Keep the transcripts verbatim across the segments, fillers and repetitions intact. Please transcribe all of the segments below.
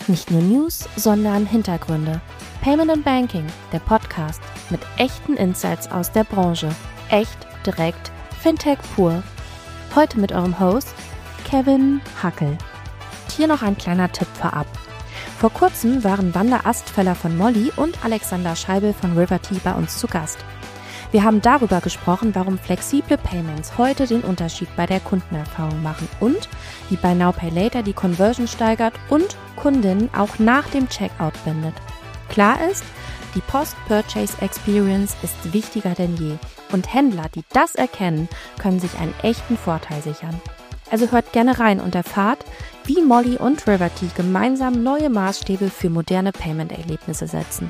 Nicht nur News, sondern Hintergründe. Payment and Banking, der Podcast mit echten Insights aus der Branche. Echt, direkt, Fintech pur. Heute mit eurem Host Kevin Hackel. Hier noch ein kleiner Tipp vorab. Vor kurzem waren Wanda Astfeller von Molly und Alexander Scheibel von Riverty bei uns zu Gast. Wir haben darüber gesprochen, warum flexible Payments heute den Unterschied bei der Kundenerfahrung machen und wie Buy Now Pay Later die Conversion steigert und Kundinnen auch nach dem Checkout bindet. Klar ist, die Post-Purchase Experience ist wichtiger denn je und Händler, die das erkennen, können sich einen echten Vorteil sichern. Also hört gerne rein und erfahrt, wie Molly und Riverty gemeinsam neue Maßstäbe für moderne Payment-Erlebnisse setzen.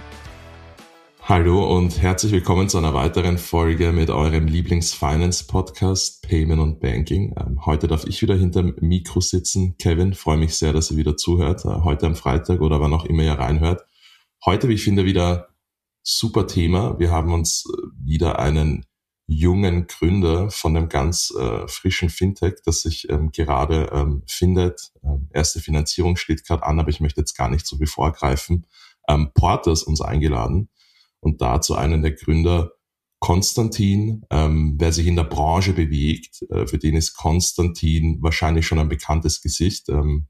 Hallo und herzlich willkommen zu einer weiteren Folge mit eurem Lieblings-Finance-Podcast Payment und Banking. Heute darf ich wieder hinterm Mikro sitzen. Kevin, freue mich sehr, dass ihr wieder zuhört. Heute am Freitag oder wann auch immer ihr reinhört. Heute, wie ich finde, wieder super Thema. Wir haben uns wieder einen jungen Gründer von einem ganz äh, frischen Fintech, das sich ähm, gerade ähm, findet. Ähm, erste Finanzierung steht gerade an, aber ich möchte jetzt gar nicht so viel vorgreifen. Ähm, Porters uns eingeladen. Und dazu einen der Gründer, Konstantin. Ähm, wer sich in der Branche bewegt, äh, für den ist Konstantin wahrscheinlich schon ein bekanntes Gesicht. Ähm,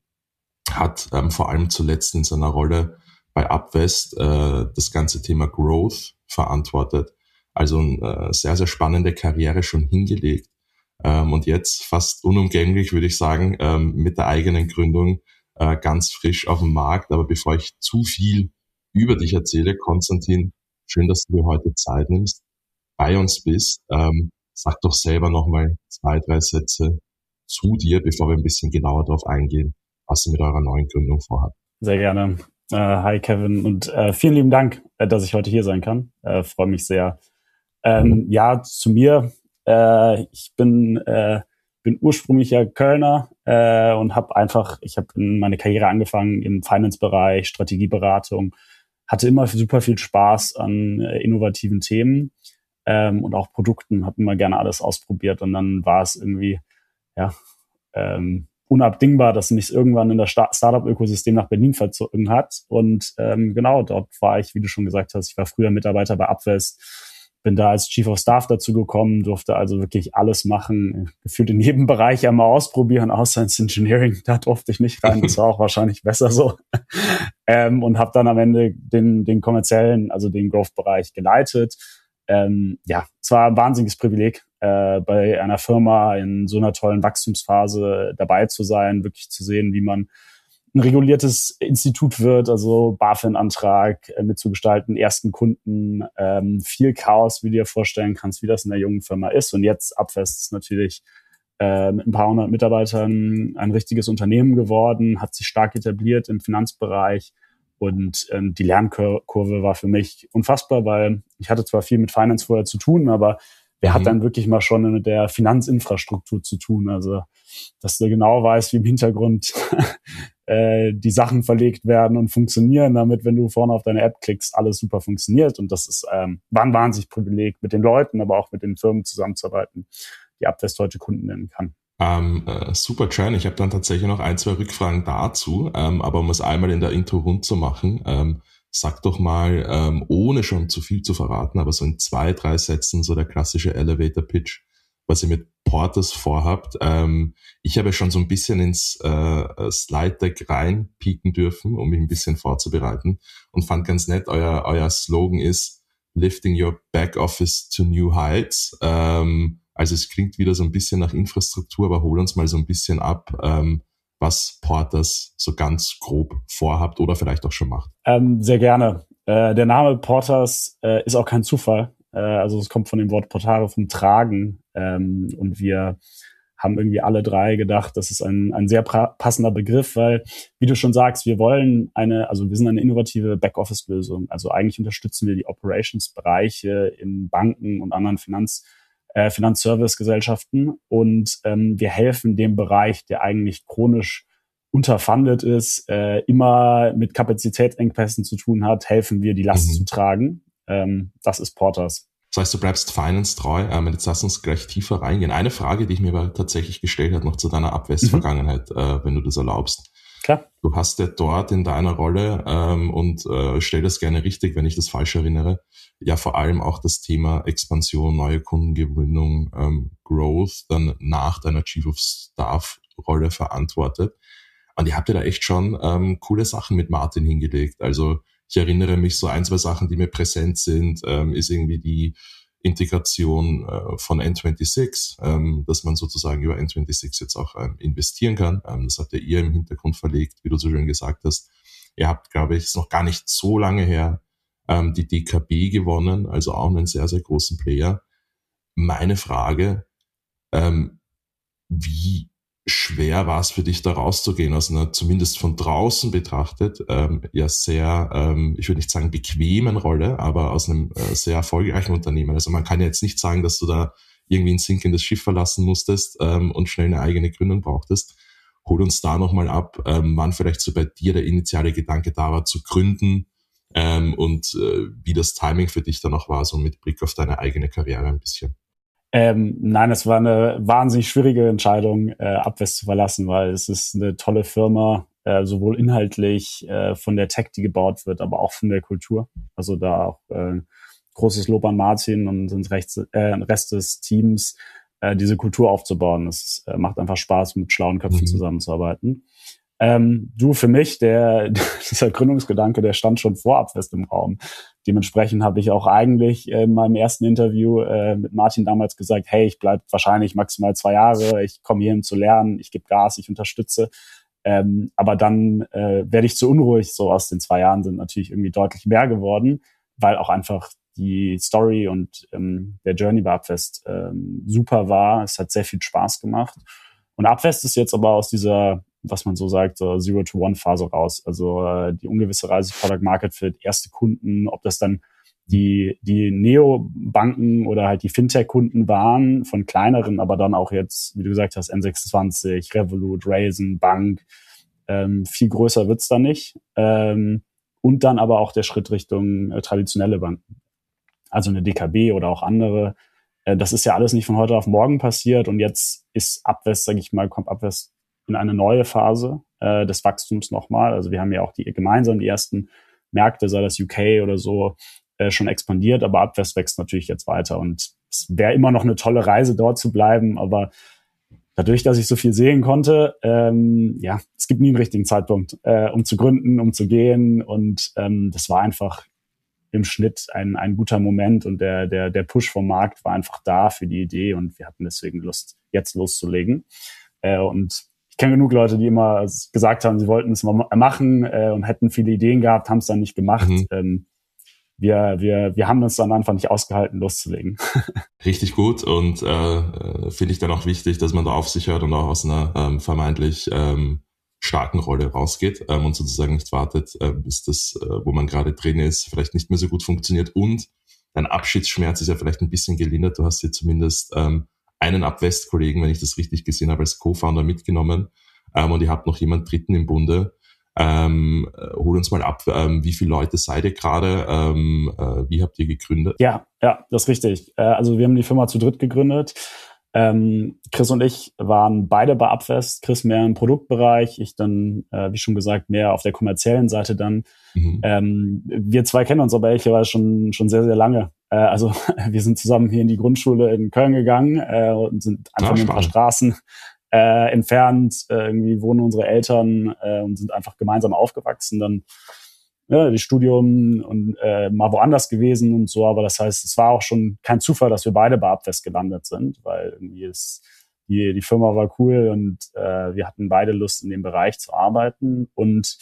hat ähm, vor allem zuletzt in seiner Rolle bei Upvest äh, das ganze Thema Growth verantwortet. Also eine äh, sehr, sehr spannende Karriere schon hingelegt. Ähm, und jetzt fast unumgänglich, würde ich sagen, ähm, mit der eigenen Gründung äh, ganz frisch auf dem Markt. Aber bevor ich zu viel über dich erzähle, Konstantin, schön, dass du dir heute Zeit nimmst, bei uns bist. Ähm, sag doch selber nochmal zwei, drei Sätze zu dir, bevor wir ein bisschen genauer darauf eingehen, was ihr mit eurer neuen Gründung vorhabt. Sehr gerne. Äh, hi Kevin und äh, vielen lieben Dank, äh, dass ich heute hier sein kann. Äh, freue mich sehr. Ähm, mhm. Ja, zu mir. Äh, ich bin äh, bin ursprünglicher Kölner äh, und habe einfach, ich habe meine Karriere angefangen im Finance-Bereich, Strategieberatung. Hatte immer super viel Spaß an äh, innovativen Themen ähm, und auch Produkten, habe immer gerne alles ausprobiert und dann war es irgendwie ja ähm, unabdingbar, dass mich irgendwann in das Sta- Startup-Ökosystem nach Berlin verzogen hat und ähm, genau, dort war ich, wie du schon gesagt hast, ich war früher Mitarbeiter bei Upvest, bin da als Chief of Staff dazu gekommen, durfte also wirklich alles machen, gefühlt in jedem Bereich einmal ausprobieren, außer ins Engineering, da durfte ich nicht rein, das war auch wahrscheinlich besser so. ähm, und habe dann am Ende den den kommerziellen, also den Growth-Bereich geleitet. Ähm, ja, es war ein wahnsinniges Privileg, äh, bei einer Firma in so einer tollen Wachstumsphase dabei zu sein, wirklich zu sehen, wie man ein reguliertes Institut wird, also BaFin-Antrag äh, mitzugestalten, ersten Kunden, ähm, viel Chaos, wie du dir vorstellen kannst, wie das in der jungen Firma ist. Und jetzt Upvest ist natürlich äh, mit ein paar hundert Mitarbeitern ein richtiges Unternehmen geworden, hat sich stark etabliert im Finanzbereich und ähm, die Lernkurve war für mich unfassbar, weil ich hatte zwar viel mit Finance vorher zu tun, aber wer mhm. hat dann wirklich mal schon mit der Finanzinfrastruktur zu tun? Also, dass du genau weißt, wie im Hintergrund äh, die Sachen verlegt werden und funktionieren, damit, wenn du vorne auf deine App klickst, alles super funktioniert. Und das ist ähm, war ein wahnsinnig Privileg, mit den Leuten, aber auch mit den Firmen zusammenzuarbeiten, die Upvest heute Kunden nennen kann. Ähm, äh, super schön. Ich habe dann tatsächlich noch ein, zwei Rückfragen dazu, ähm, aber um es einmal in der Intro rund zu machen, ähm, sag doch mal, ähm, ohne schon zu viel zu verraten, aber so in zwei, drei Sätzen so der klassische Elevator-Pitch, was ihr mit Porters vorhabt. Ähm, ich habe schon so ein bisschen ins äh, Slide-Deck reinpieken dürfen, um mich ein bisschen vorzubereiten und fand ganz nett, euer, euer Slogan ist Lifting your back office to new heights. Ähm, also es klingt wieder so ein bisschen nach Infrastruktur, aber hol uns mal so ein bisschen ab, ähm, was Porters so ganz grob vorhabt oder vielleicht auch schon macht. Ähm, sehr gerne. Äh, der Name Porters äh, ist auch kein Zufall. Äh, also es kommt von dem Wort Portare, vom Tragen. Ähm, und wir haben irgendwie alle drei gedacht, das ist ein, ein sehr pra- passender Begriff, weil, wie du schon sagst, wir wollen eine, also wir sind eine innovative Backoffice-Lösung. Also eigentlich unterstützen wir die Operations-Bereiche in Banken und anderen Finanz Äh, Finanzservice-Gesellschaften und ähm, wir helfen dem Bereich, der eigentlich chronisch unterfundet ist, äh, immer mit Kapazitätsengpässen zu tun hat, helfen wir, die Last mhm. zu tragen. Ähm, das ist Porters. Das heißt, du bleibst Finance treu. Ähm, jetzt lass uns gleich tiefer reingehen. Eine Frage, die ich mir aber tatsächlich gestellt habe, noch zu deiner Upvest-Vergangenheit, mhm. äh, wenn du das erlaubst. Klar. Du hast ja dort in deiner Rolle, ähm, und äh, stell das gerne richtig, wenn ich das falsch erinnere, ja vor allem auch das Thema Expansion, neue Kundengewinnung, ähm, Growth dann nach deiner Chief of Staff Rolle verantwortet. Und ihr habt ja da echt schon ähm, coole Sachen mit Martin hingelegt. Also ich erinnere mich, so ein, zwei Sachen, die mir präsent sind, ähm, ist irgendwie die Integration äh, von N sechsundzwanzig, ähm, dass man sozusagen über N sechsundzwanzig jetzt auch ähm, investieren kann. Ähm, das habt ja ihr im Hintergrund verlegt, wie du so schön gesagt hast. Ihr habt, glaube ich, ist noch gar nicht so lange her, ähm, die D K B gewonnen, also auch einen sehr, sehr großen Player. Meine Frage, ähm, wie schwer war es für dich, da rauszugehen, aus einer zumindest von draußen betrachtet ähm, ja sehr, ähm, ich würde nicht sagen bequemen Rolle, aber aus einem äh, sehr erfolgreichen Unternehmen. Also man kann ja jetzt nicht sagen, dass du da irgendwie ein sinkendes Schiff verlassen musstest ähm, und schnell eine eigene Gründung brauchtest. Hol uns da nochmal ab, ähm, wann vielleicht so bei dir der initiale Gedanke da war, zu gründen ähm, und äh, wie das Timing für dich dann auch war, so mit Blick auf deine eigene Karriere ein bisschen. Ähm, nein, es war eine wahnsinnig schwierige Entscheidung, äh, Upvest zu verlassen, weil es ist eine tolle Firma, äh, sowohl inhaltlich äh, von der Tech, die gebaut wird, aber auch von der Kultur. Also da auch äh, großes Lob an Martin und den Rest, äh, Rest des Teams, äh, diese Kultur aufzubauen. Es äh, macht einfach Spaß, mit schlauen Köpfen mhm. zusammenzuarbeiten. Ähm, du, für mich, der dieser Gründungsgedanke, der stand schon vor Upvest im Raum. Dementsprechend habe ich auch eigentlich äh, in meinem ersten Interview äh, mit Martin damals gesagt, hey, ich bleibe wahrscheinlich maximal zwei Jahre, ich komme hierhin zu lernen, ich gebe Gas, ich unterstütze. Ähm, aber dann äh, werde ich zu unruhig. So aus den zwei Jahren sind natürlich irgendwie deutlich mehr geworden, weil auch einfach die Story und ähm, der Journey bei Upvest ähm, super war. Es hat sehr viel Spaß gemacht. Und Upvest ist jetzt aber aus dieser, was man so sagt, so Zero-to-One-Phase raus. Also äh, die ungewisse Reise Product Market Fit, erste Kunden, ob das dann die die Neobanken oder halt die Fintech-Kunden waren, von kleineren, aber dann auch jetzt, wie du gesagt hast, N sechsundzwanzig, Revolut, Raisin, Bank. Ähm, viel größer wird's da nicht. Ähm, und dann aber auch der Schritt Richtung äh, traditionelle Banken. Also eine D K B oder auch andere. Äh, das ist ja alles nicht von heute auf morgen passiert. Und jetzt ist Upvest, sage ich mal, kommt Upvest in eine neue Phase äh, des Wachstums nochmal. Also wir haben ja auch die gemeinsam die ersten Märkte, sei das U K oder so, äh, schon expandiert, aber Upvest wächst natürlich jetzt weiter. Und es wäre immer noch eine tolle Reise, dort zu bleiben, aber dadurch, dass ich so viel sehen konnte, ähm, ja, es gibt nie einen richtigen Zeitpunkt, äh, um zu gründen, um zu gehen. Und ähm, das war einfach im Schnitt ein ein guter Moment und der der der Push vom Markt war einfach da für die Idee und wir hatten deswegen Lust, jetzt loszulegen. Äh, und ich kenne genug Leute, die immer gesagt haben, sie wollten es mal machen äh, und hätten viele Ideen gehabt, haben es dann nicht gemacht. Mhm. Ähm, wir wir wir haben es dann einfach nicht ausgehalten, loszulegen. Richtig gut und äh, finde ich dann auch wichtig, dass man da auf sich hört und auch aus einer ähm, vermeintlich ähm, starken Rolle rausgeht ähm, und sozusagen nicht wartet, äh, bis das, äh, wo man gerade drin ist, vielleicht nicht mehr so gut funktioniert. Und dein Abschiedsschmerz ist ja vielleicht ein bisschen gelindert. Du hast hier zumindest ähm, einen Upvest-Kollegen, wenn ich das richtig gesehen habe, als Co-Founder mitgenommen ähm, und ihr habt noch jemand Dritten im Bunde. Ähm, äh, hol uns mal ab, ähm, wie viele Leute seid ihr gerade? Ähm, äh, wie habt ihr gegründet? Ja, ja, das ist richtig. Äh, also wir haben die Firma zu dritt gegründet. Ähm, Chris und ich waren beide bei Upvest. Chris mehr im Produktbereich, ich dann, äh, wie schon gesagt, mehr auf der kommerziellen Seite dann. Mhm. Ähm, wir zwei kennen uns aber ehrlicherweise schon schon sehr, sehr lange. Äh, also wir sind zusammen hier in die Grundschule in Köln gegangen äh, und sind einfach nur ein paar Straßen äh, entfernt. Äh, irgendwie wohnen unsere Eltern äh, und sind einfach gemeinsam aufgewachsen. Dann ja, die Studium und äh, mal woanders gewesen und so, aber das heißt, es war auch schon kein Zufall, dass wir beide bei Upvest gelandet sind, weil irgendwie ist die die Firma war cool und äh, wir hatten beide Lust, in dem Bereich zu arbeiten und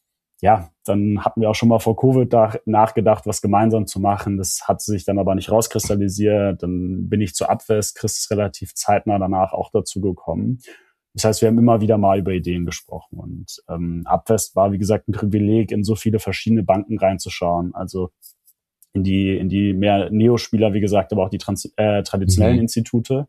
ja, dann hatten wir auch schon mal vor Covid da nachgedacht, was gemeinsam zu machen. Das hat sich dann aber nicht rauskristallisiert. Dann bin ich zu Upvest, Chris ist relativ zeitnah danach auch dazu gekommen. Das heißt, wir haben immer wieder mal über Ideen gesprochen und ähm, Upvest war, wie gesagt, ein Privileg, in so viele verschiedene Banken reinzuschauen. Also in die in die mehr Neospieler, wie gesagt, aber auch die trans- äh, traditionellen mhm. Institute.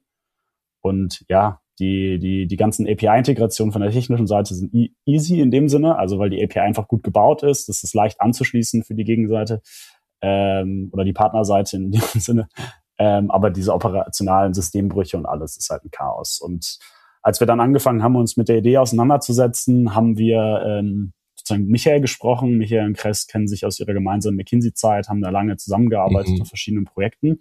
Und ja, die die die ganzen A P I-Integrationen von der technischen Seite sind e- easy in dem Sinne, also weil die A P I einfach gut gebaut ist. Das ist leicht anzuschließen für die Gegenseite ähm, oder die Partnerseite in dem Sinne. Ähm, aber diese operationalen Systembrüche und alles ist halt ein Chaos. Und als wir dann angefangen haben, uns mit der Idee auseinanderzusetzen, haben wir ähm, sozusagen mit Michael gesprochen. Michael und Kress kennen sich aus ihrer gemeinsamen McKinsey-Zeit, haben da lange zusammengearbeitet mhm. auf verschiedenen Projekten.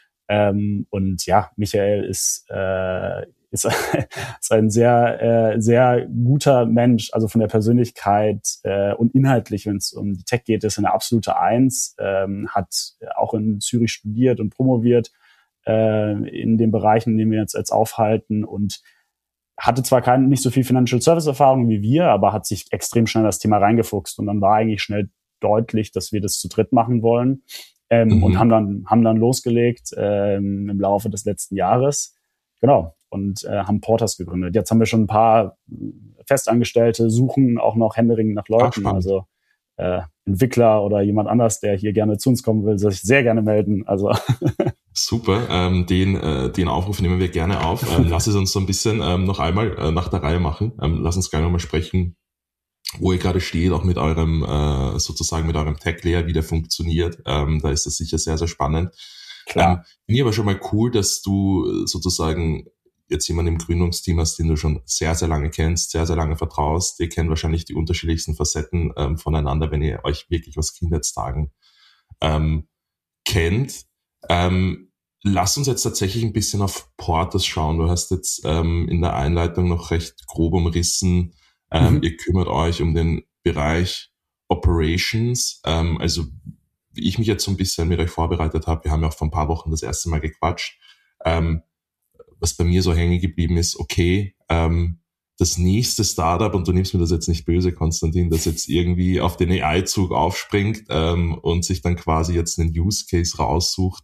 Ähm, und ja, Michael ist, äh, ist, ist ein sehr, äh, sehr guter Mensch, also von der Persönlichkeit äh, und inhaltlich, wenn es um die Tech geht, ist eine absolute Eins, ähm, hat auch in Zürich studiert und promoviert äh, in den Bereichen, in denen wir jetzt, jetzt aufhalten und hatte zwar keine, nicht so viel Financial Service Erfahrung wie wir, aber hat sich extrem schnell das Thema reingefuchst und dann war eigentlich schnell deutlich, dass wir das zu dritt machen wollen. Ähm, mhm. Und haben dann, haben dann losgelegt ähm, im Laufe des letzten Jahres. Genau. Und äh, haben Porters gegründet. Jetzt haben wir schon ein paar Festangestellte, suchen auch noch händeringend nach Leuten. Ach, also äh, Entwickler oder jemand anders, der hier gerne zu uns kommen will, soll sich sehr gerne melden. Also super, ähm, den, äh, den Aufruf nehmen wir gerne auf. Ähm, lass es uns so ein bisschen ähm, noch einmal äh, nach der Reihe machen. Ähm, lass uns gleich nochmal sprechen, wo ihr gerade steht, auch mit eurem, äh, sozusagen mit eurem Tech-Layer, wie der funktioniert. Ähm, da ist das sicher sehr, sehr spannend. Klar. Ähm, finde ich aber schon mal cool, dass du sozusagen jetzt jemanden im Gründungsteam hast, den du schon sehr, sehr lange kennst, sehr, sehr lange vertraust. Ihr kennt wahrscheinlich die unterschiedlichsten Facetten ähm, voneinander, wenn ihr euch wirklich aus Kindheitstagen ähm, kennt. Ähm, lass uns jetzt tatsächlich ein bisschen auf Porters schauen. Du hast jetzt ähm, in der Einleitung noch recht grob umrissen, Ähm, mhm. ihr kümmert euch um den Bereich Operations. Ähm, also wie ich mich jetzt so ein bisschen mit euch vorbereitet habe, wir haben ja auch vor ein paar Wochen das erste Mal gequatscht, ähm, was bei mir so hängen geblieben ist, okay, ähm, das nächste Startup, und du nimmst mir das jetzt nicht böse, Konstantin, das jetzt irgendwie auf den A I-Zug aufspringt ähm, und sich dann quasi jetzt einen Use Case raussucht,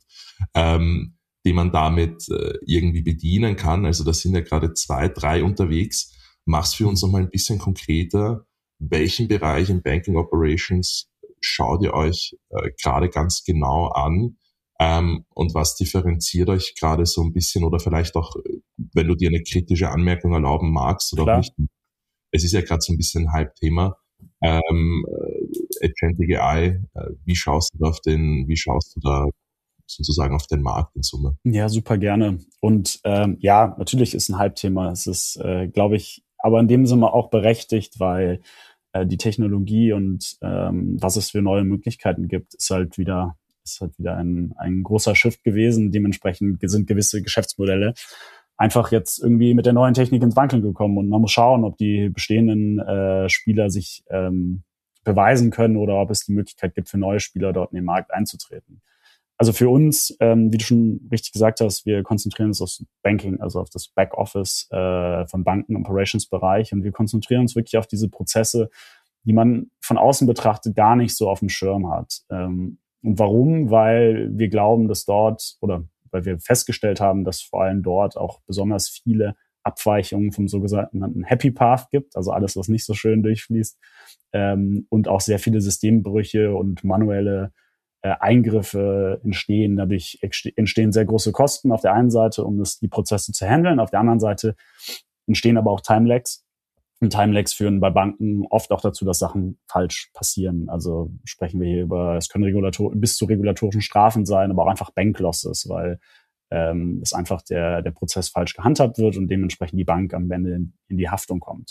ähm, den man damit äh, irgendwie bedienen kann. Also da sind ja gerade zwei, drei unterwegs. Mach's für uns nochmal ein bisschen konkreter. Welchen Bereich in Banking Operations schaut ihr euch äh, gerade ganz genau an? Ähm, und was differenziert euch gerade so ein bisschen? Oder vielleicht auch, wenn du dir eine kritische Anmerkung erlauben magst oder Klar. auch nicht. Es ist ja gerade so ein bisschen ein Hype-Thema. Ähm, äh, Agentic A I, äh, wie schaust du da auf den, wie schaust du da sozusagen auf den Markt in Summe? Ja, super gerne. Und ähm, ja, natürlich ist ein Hype-Thema. Es ist, äh, glaube ich, aber in dem Sinne auch berechtigt, weil äh, die Technologie und ähm, was es für neue Möglichkeiten gibt, ist halt wieder ist halt wieder ein, ein großer Shift gewesen. Dementsprechend sind gewisse Geschäftsmodelle einfach jetzt irgendwie mit der neuen Technik ins Wankeln gekommen und man muss schauen, ob die bestehenden äh, Spieler sich ähm, beweisen können oder ob es die Möglichkeit gibt, für neue Spieler dort in den Markt einzutreten. Also für uns, ähm, wie du schon richtig gesagt hast, wir konzentrieren uns aufs Banking, also auf das Backoffice äh, von Banken, Operations-Bereich und wir konzentrieren uns wirklich auf diese Prozesse, die man von außen betrachtet gar nicht so auf dem Schirm hat. Ähm, und warum? Weil wir glauben, dass dort oder weil wir festgestellt haben, dass vor allem dort auch besonders viele Abweichungen vom sogenannten Happy Path gibt, also alles, was nicht so schön durchfließt, ähm, und auch sehr viele Systembrüche und manuelle äh, Eingriffe entstehen. Dadurch entstehen sehr große Kosten auf der einen Seite, um das, die Prozesse zu handeln. Auf der anderen Seite entstehen aber auch Timelags. Und Timelags führen bei Banken oft auch dazu, dass Sachen falsch passieren. Also sprechen wir hier über, es können Regulator- bis zu regulatorischen Strafen sein, aber auch einfach Banklosses, weil ähm, es einfach der, der Prozess falsch gehandhabt wird und dementsprechend die Bank am Ende in, in die Haftung kommt.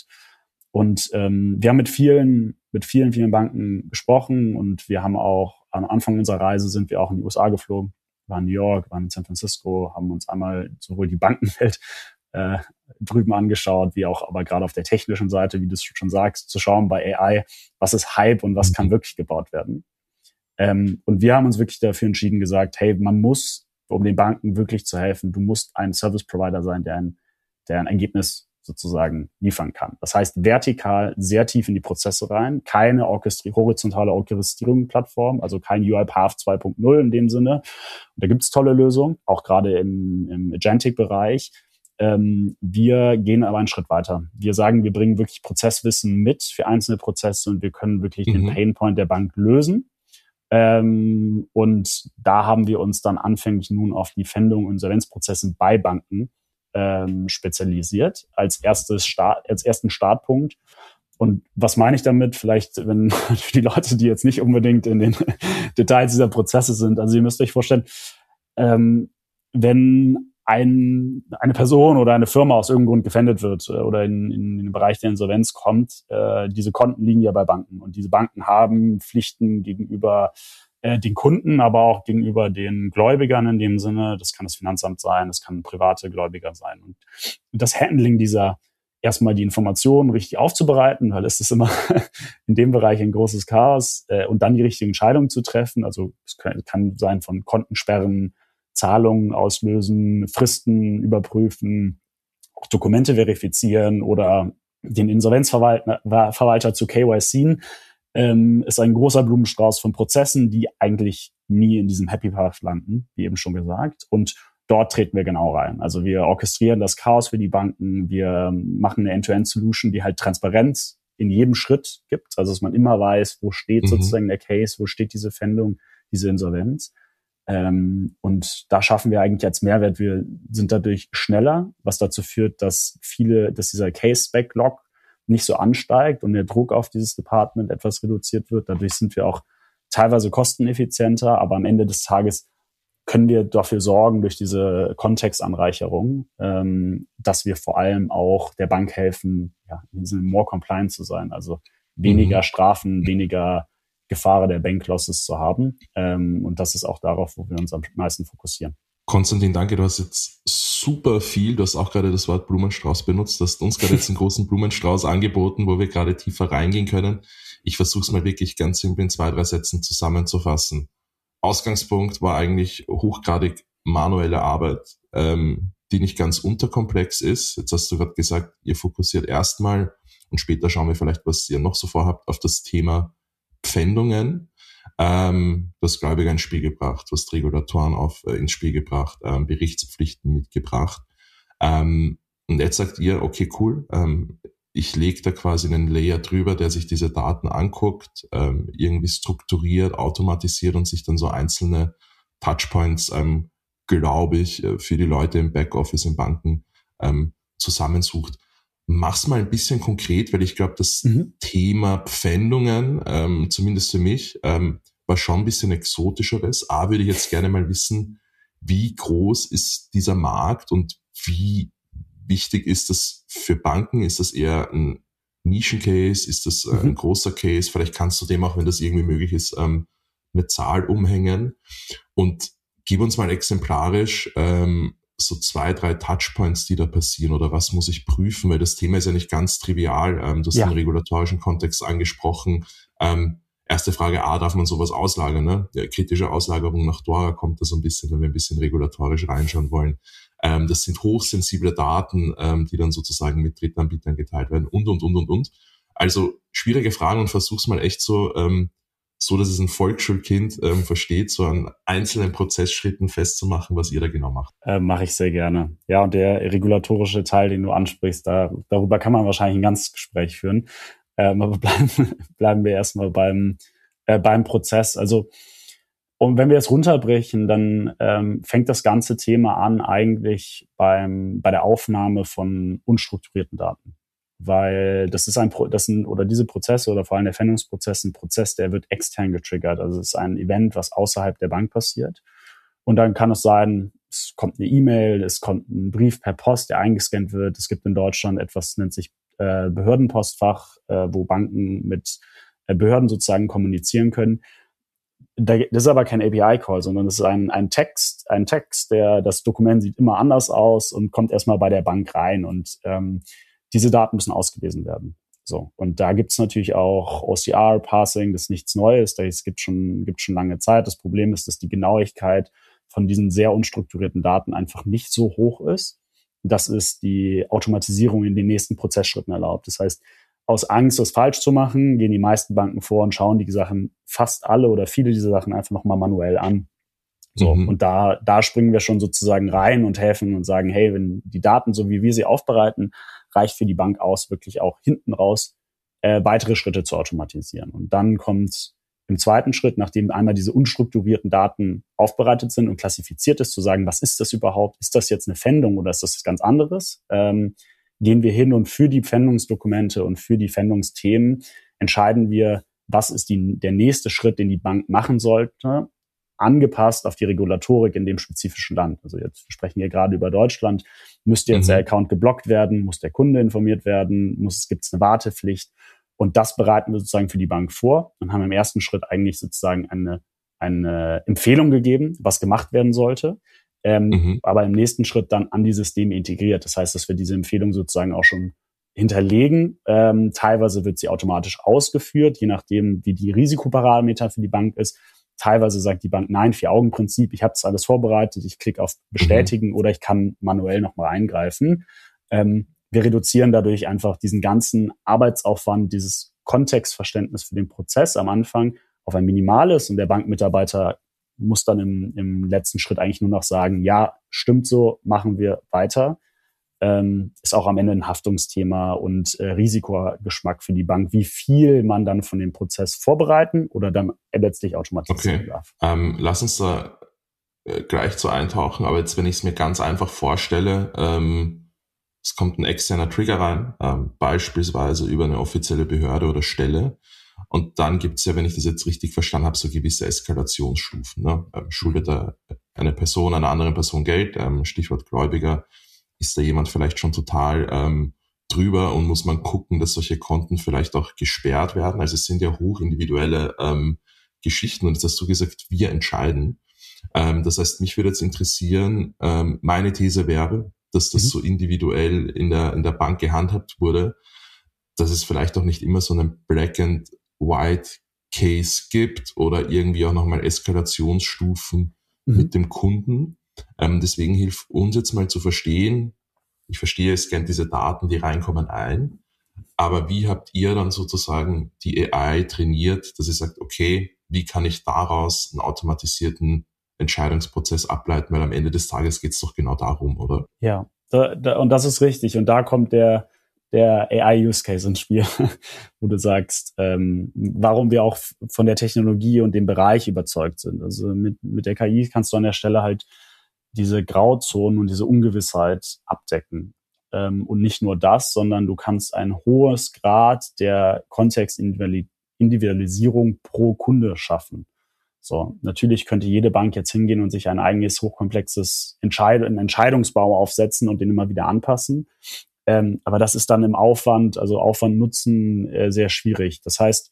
Und ähm, wir haben mit vielen, mit vielen, vielen Banken gesprochen und wir haben auch, am Anfang unserer Reise sind wir auch in die U S A geflogen, waren in New York, waren in San Francisco, haben uns einmal sowohl die Bankenwelt äh, drüben angeschaut, wie auch aber gerade auf der technischen Seite, wie du schon sagst, zu schauen bei A I, was ist Hype und was kann wirklich gebaut werden. Ähm, und wir haben uns wirklich dafür entschieden, gesagt, hey, man muss, um den Banken wirklich zu helfen, du musst ein Service Provider sein, der ein, der ein Ergebnis sozusagen liefern kann. Das heißt, vertikal sehr tief in die Prozesse rein, keine orchestri- horizontale Orchestrierung-Plattform, also kein UiPath zwei Punkt null in dem Sinne. Und da gibt es tolle Lösungen, auch gerade im, im Agentic-Bereich. Ähm, wir gehen aber einen Schritt weiter. Wir sagen, wir bringen wirklich Prozesswissen mit für einzelne Prozesse und wir können wirklich mhm. den Painpoint der Bank lösen. Ähm, und da haben wir uns dann anfänglich nun auf die Fändung und Insolvenzprozessen bei Banken ähm, spezialisiert als erstes Start, als ersten Startpunkt. Und was meine ich damit? Vielleicht, wenn für die Leute, die jetzt nicht unbedingt in den Details dieser Prozesse sind, also ihr müsst euch vorstellen, ähm, wenn ein, eine Person oder eine Firma aus irgendeinem Grund gefändet wird oder in, in den Bereich der Insolvenz kommt, äh, diese Konten liegen ja bei Banken. Und diese Banken haben Pflichten gegenüber äh, den Kunden, aber auch gegenüber den Gläubigern in dem Sinne. Das kann das Finanzamt sein, das kann private Gläubiger sein. Und das Handling dieser, erstmal die Informationen richtig aufzubereiten, weil es ist immer in dem Bereich ein großes Chaos, äh, und dann die richtige Entscheidung zu treffen. Also es kann, kann sein von Kontensperren, Zahlungen auslösen, Fristen überprüfen, auch Dokumente verifizieren oder den Insolvenzverwalter Verwalter zu K Y C, ähm, ist ein großer Blumenstrauß von Prozessen, die eigentlich nie in diesem Happy Path landen, wie eben schon gesagt. Und dort treten wir genau rein. Also wir orchestrieren das Chaos für die Banken, wir machen eine End-to-End-Solution, die halt Transparenz in jedem Schritt gibt, also dass man immer weiß, wo steht mhm. sozusagen der Case, wo steht diese Pfändung, diese Insolvenz. Ähm, und da schaffen wir eigentlich als Mehrwert, wir sind dadurch schneller, was dazu führt, dass viele, dass dieser Case-Backlog nicht so ansteigt und der Druck auf dieses Department etwas reduziert wird. Dadurch sind wir auch teilweise kosteneffizienter, aber am Ende des Tages können wir dafür sorgen, durch diese Kontextanreicherung, ähm, dass wir vor allem auch der Bank helfen, ja, in diesem more compliant zu sein, also weniger mhm. Strafen, weniger Gefahr der Banklosses zu haben. Ähm, und das ist auch darauf, wo wir uns am meisten fokussieren. Konstantin, danke. Du hast jetzt super viel, du hast auch gerade das Wort Blumenstrauß benutzt, du hast uns gerade jetzt einen großen Blumenstrauß angeboten, wo wir gerade tiefer reingehen können. Ich versuche es mal wirklich ganz simpel in zwei, drei Sätzen zusammenzufassen. Ausgangspunkt war eigentlich hochgradig manuelle Arbeit, ähm, die nicht ganz unterkomplex ist. Jetzt hast du gerade gesagt, ihr fokussiert erstmal und später schauen wir vielleicht, was ihr noch so vorhabt, auf das Thema Pfändungen, ähm, das Gläubiger ins Spiel gebracht, was Regulatoren auf, äh, ins Spiel gebracht, ähm, Berichtspflichten mitgebracht. Ähm, und jetzt sagt ihr, okay, cool, ähm, ich lege da quasi einen Layer drüber, der sich diese Daten anguckt, ähm, irgendwie strukturiert, automatisiert und sich dann so einzelne Touchpoints, ähm, glaube ich, für die Leute im Backoffice, in Banken ähm, zusammensucht. Mach's mal ein bisschen konkret, weil ich glaube, das mhm. Thema Pfändungen, ähm, zumindest für mich, ähm, war schon ein bisschen exotischeres. A, würde ich jetzt gerne mal wissen, wie groß ist dieser Markt und wie wichtig ist das für Banken? Ist das eher ein Nischencase? Ist das äh, ein mhm. großer Case? Vielleicht kannst du dem auch, wenn das irgendwie möglich ist, ähm, eine Zahl umhängen. Und gib uns mal exemplarisch ähm, so zwei, drei Touchpoints, die da passieren, oder was muss ich prüfen, weil das Thema ist ja nicht ganz trivial. Ähm, du hast ja den regulatorischen Kontext angesprochen. Ähm, erste Frage A, darf man sowas auslagern? Ne? Ja, kritische Auslagerung nach DORA kommt da so ein bisschen, wenn wir ein bisschen regulatorisch reinschauen wollen. Ähm, das sind hochsensible Daten, ähm, die dann sozusagen mit Drittanbietern geteilt werden und, und, und, und, und. Also schwierige Fragen und versuch's mal echt so, ähm, so dass es ein Volksschulkind ähm, versteht, so an einzelnen Prozessschritten festzumachen, was ihr da genau macht. Äh, Mache ich sehr gerne. Ja, und der regulatorische Teil, den du ansprichst, da, darüber kann man wahrscheinlich ein ganzes Gespräch führen. Ähm, aber bleiben, bleiben wir erstmal beim, äh, beim Prozess. Also, und wenn wir es runterbrechen, dann ähm, fängt das ganze Thema an eigentlich beim bei der Aufnahme von unstrukturierten Daten. Weil das ist ein, das sind, oder diese Prozesse oder vor allem der Pfändungsprozess, ein Prozess, der wird extern getriggert. Also es ist ein Event, was außerhalb der Bank passiert. Und dann kann es sein, es kommt eine E-Mail, es kommt ein Brief per Post, der eingescannt wird. Es gibt in Deutschland etwas, nennt sich äh, Behördenpostfach, äh, wo Banken mit äh, Behörden sozusagen kommunizieren können. Das ist aber kein A P I-Call, sondern das ist ein, ein Text, ein Text, der, das Dokument sieht immer anders aus und kommt erstmal bei der Bank rein und ähm, diese Daten müssen ausgelesen werden. So. Und da gibt's natürlich auch O C R-Parsing, das ist nichts Neues, das gibt schon, gibt schon lange Zeit. Das Problem ist, dass die Genauigkeit von diesen sehr unstrukturierten Daten einfach nicht so hoch ist. Das ist die Automatisierung in den nächsten Prozessschritten erlaubt. Das heißt, aus Angst, das falsch zu machen, gehen die meisten Banken vor und schauen die Sachen, fast alle oder viele dieser Sachen einfach nochmal manuell an. So, mhm. Und da, da springen wir schon sozusagen rein und helfen und sagen, hey, wenn die Daten, so wie wir sie aufbereiten, reicht für die Bank aus, wirklich auch hinten raus äh, weitere Schritte zu automatisieren. Und dann kommt im zweiten Schritt, nachdem einmal diese unstrukturierten Daten aufbereitet sind und klassifiziert ist, zu sagen, was ist das überhaupt? Ist das jetzt eine Pfändung oder ist das was ganz anderes? Ähm, gehen wir hin und für die Pfändungsdokumente und für die Pfändungsthemen entscheiden wir, was ist die, der nächste Schritt, den die Bank machen sollte, angepasst auf die Regulatorik in dem spezifischen Land. Also jetzt sprechen wir gerade über Deutschland. Müsste jetzt mhm. der Account geblockt werden? Muss der Kunde informiert werden? Muss, gibt es eine Wartepflicht? Und das bereiten wir sozusagen für die Bank vor und haben im ersten Schritt eigentlich sozusagen eine, eine Empfehlung gegeben, was gemacht werden sollte. Ähm, mhm. aber im nächsten Schritt dann an die Systeme integriert. Das heißt, dass wir diese Empfehlung sozusagen auch schon hinterlegen. Ähm, teilweise wird sie automatisch ausgeführt, je nachdem, wie die Risikoparameter für die Bank ist. Teilweise sagt die Bank, nein, Vier-Augen-Prinzip, ich habe das alles vorbereitet, ich klicke auf Bestätigen mhm. oder ich kann manuell nochmal eingreifen. Ähm, wir reduzieren dadurch einfach diesen ganzen Arbeitsaufwand, dieses Kontextverständnis für den Prozess am Anfang auf ein minimales und der Bankmitarbeiter muss dann im, im letzten Schritt eigentlich nur noch sagen, ja, stimmt so, machen wir weiter. Ähm, ist auch am Ende ein Haftungsthema und äh, Risikogeschmack für die Bank, wie viel man dann von dem Prozess vorbereiten oder dann letztlich automatisieren okay. darf. Ähm, lass uns da äh, gleich zu eintauchen, aber jetzt, wenn ich es mir ganz einfach vorstelle, ähm, es kommt ein externer Trigger rein, ähm, beispielsweise über eine offizielle Behörde oder Stelle. Und dann gibt's ja, wenn ich das jetzt richtig verstanden habe, so gewisse Eskalationsstufen. Ne? Ähm, schuldet da eine Person einer anderen Person Geld, ähm, Stichwort Gläubiger, ist da jemand vielleicht schon total ähm, drüber und muss man gucken, dass solche Konten vielleicht auch gesperrt werden. Also es sind ja hochindividuelle ähm, Geschichten und jetzt hast du gesagt, wir entscheiden. Ähm, das heißt, mich würde jetzt interessieren, ähm, meine These wäre, dass das mhm. so individuell in der in der Bank gehandhabt wurde, dass es vielleicht auch nicht immer so einen Black and White Case gibt oder irgendwie auch nochmal Eskalationsstufen mhm. mit dem Kunden. Ähm, deswegen hilft uns jetzt mal zu verstehen, ich verstehe, es scannt diese Daten, die reinkommen, ein, aber wie habt ihr dann sozusagen die A I trainiert, dass ihr sagt, okay, wie kann ich daraus einen automatisierten Entscheidungsprozess ableiten, weil am Ende des Tages geht es doch genau darum, oder? Ja, da, da, und das ist richtig und da kommt der der A I-Use-Case ins Spiel, wo du sagst, ähm, warum wir auch von der Technologie und dem Bereich überzeugt sind. Also mit, mit der K I kannst du an der Stelle halt diese Grauzonen und diese Ungewissheit abdecken. Ähm, und nicht nur das, sondern du kannst ein hohes Grad der Kontextindividualisierung pro Kunde schaffen. So, natürlich könnte jede Bank jetzt hingehen und sich ein eigenes hochkomplexes Entscheid- einen Entscheidungsbau aufsetzen und den immer wieder anpassen. Ähm, aber das ist dann im Aufwand, also Aufwand-Nutzen, äh, sehr schwierig. Das heißt,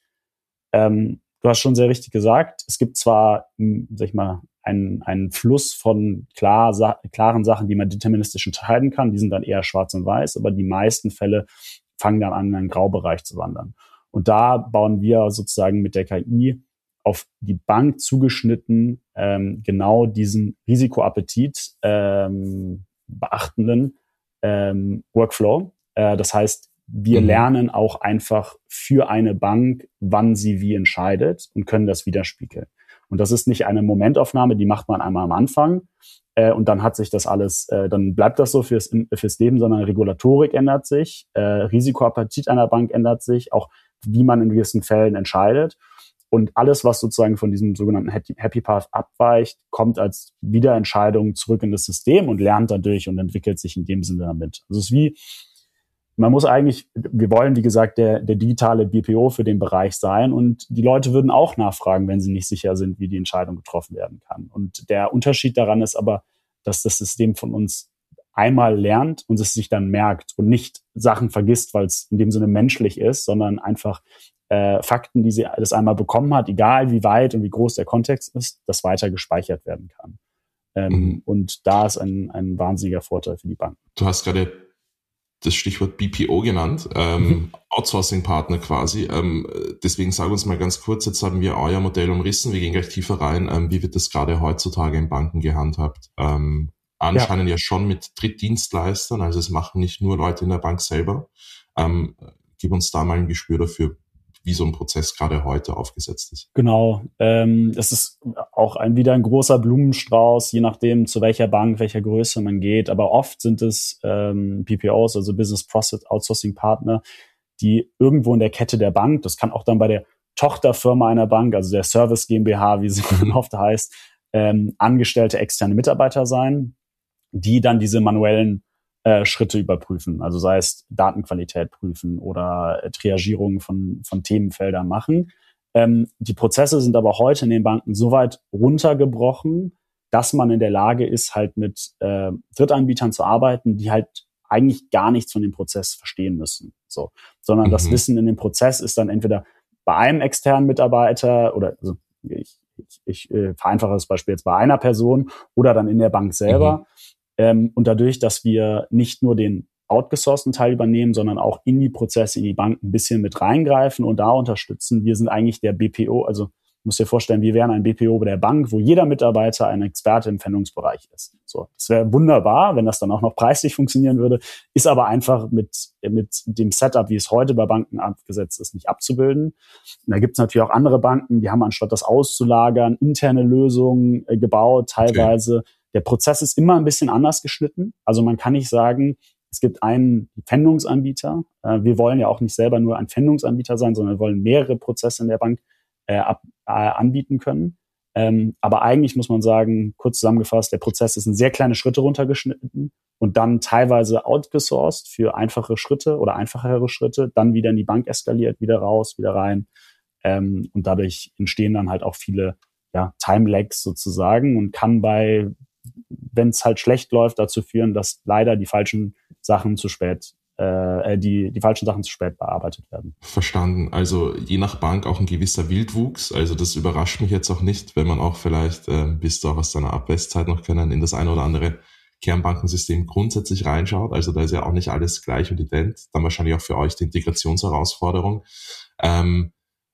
ähm, du hast schon sehr richtig gesagt, es gibt zwar, m, sag ich mal, einen, einen Fluss von klar, sa- klaren Sachen, die man deterministisch entscheiden kann, die sind dann eher schwarz und weiß, aber die meisten Fälle fangen dann an, in einen Graubereich zu wandern. Und da bauen wir sozusagen mit der K I auf die Bank zugeschnitten ähm, genau diesen Risikoappetit ähm, beachtenden Ähm, Workflow. Äh, das heißt, wir mhm. lernen auch einfach für eine Bank, wann sie wie entscheidet und können das widerspiegeln. Und das ist nicht eine Momentaufnahme, die macht man einmal am Anfang äh, und dann hat sich das alles, äh, dann bleibt das so fürs, fürs Leben, sondern Regulatorik ändert sich, äh, Risikoappetit einer Bank ändert sich, auch wie man in gewissen Fällen entscheidet. Und alles, was sozusagen von diesem sogenannten Happy Path abweicht, kommt als Wiederentscheidung zurück in das System und lernt dadurch und entwickelt sich in dem Sinne damit. Also es ist wie, man muss eigentlich, wir wollen, wie gesagt, der, der digitale B P O für den Bereich sein und die Leute würden auch nachfragen, wenn sie nicht sicher sind, wie die Entscheidung getroffen werden kann. Und der Unterschied daran ist aber, dass das System von uns einmal lernt und es sich dann merkt und nicht Sachen vergisst, weil es in dem Sinne menschlich ist, sondern einfach Äh, Fakten, die sie alles einmal bekommen hat, egal wie weit und wie groß der Kontext ist, das weiter gespeichert werden kann. Ähm, mhm. Und da ist ein, ein wahnsinniger Vorteil für die Bank. Du hast gerade das Stichwort B P O genannt, ähm, mhm. Outsourcing-Partner quasi. Ähm, deswegen sag uns mal ganz kurz, jetzt haben wir euer Modell umrissen, wir gehen gleich tiefer rein. Ähm, wie wird das gerade heutzutage in Banken gehandhabt? Ähm, anscheinend ja. ja schon mit Drittdienstleistern, also es machen nicht nur Leute in der Bank selber. Ähm, gib uns da mal ein Gespür dafür, wie so ein Prozess gerade heute aufgesetzt ist. Genau. Ähm, es ist auch ein, wieder ein großer Blumenstrauß, je nachdem, zu welcher Bank, welcher Größe man geht. Aber oft sind es ähm, B P Os, also Business Process Outsourcing Partner, die irgendwo in der Kette der Bank, das kann auch dann bei der Tochterfirma einer Bank, also der Service GmbH, wie sie oft heißt, ähm, angestellte externe Mitarbeiter sein, die dann diese manuellen Äh, Schritte überprüfen, also sei es Datenqualität prüfen oder äh, Triagierung von von Themenfeldern machen. Ähm, die Prozesse sind aber heute in den Banken so weit runtergebrochen, dass man in der Lage ist, halt mit äh, Drittanbietern zu arbeiten, die halt eigentlich gar nichts von dem Prozess verstehen müssen. So, sondern mhm. das Wissen in dem Prozess ist dann entweder bei einem externen Mitarbeiter oder also ich, ich, ich äh, vereinfache das Beispiel jetzt bei einer Person oder dann in der Bank selber. Mhm. Ähm, und dadurch, dass wir nicht nur den outgesourcten Teil übernehmen, sondern auch in die Prozesse, in die Bank ein bisschen mit reingreifen und da unterstützen. Wir sind eigentlich der B P O, also du musst dir vorstellen, wir wären ein B P O bei der Bank, wo jeder Mitarbeiter ein Experte im Pfändungsbereich ist. So, das wäre wunderbar, wenn das dann auch noch preislich funktionieren würde, ist aber einfach mit mit dem Setup, wie es heute bei Banken abgesetzt ist, nicht abzubilden. Und da gibt es natürlich auch andere Banken, die haben anstatt das auszulagern, interne Lösungen äh, gebaut, teilweise. Okay. Der Prozess ist immer ein bisschen anders geschnitten. Also man kann nicht sagen, es gibt einen Pfändungsanbieter. Äh, wir wollen ja auch nicht selber nur ein Pfändungsanbieter sein, sondern wir wollen mehrere Prozesse in der Bank äh, ab, äh, anbieten können. Ähm, aber eigentlich muss man sagen, kurz zusammengefasst, der Prozess ist in sehr kleine Schritte runtergeschnitten und dann teilweise outgesourced für einfache Schritte oder einfachere Schritte, dann wieder in die Bank eskaliert, wieder raus, wieder rein. Ähm, und dadurch entstehen dann halt auch viele ja, Time-Lags sozusagen und kann bei, wenn es halt schlecht läuft, dazu führen, dass leider die falschen Sachen zu spät, äh, die die falschen Sachen zu spät bearbeitet werden. Verstanden. Also je nach Bank auch ein gewisser Wildwuchs. Also das überrascht mich jetzt auch nicht, wenn man auch vielleicht, äh, bist du auch aus deiner Abwestzeit noch können, in das eine oder andere Kernbankensystem grundsätzlich reinschaut. Also da ist ja auch nicht alles gleich und ident. Dann wahrscheinlich auch für euch die Integrationsherausforderung. Ähm,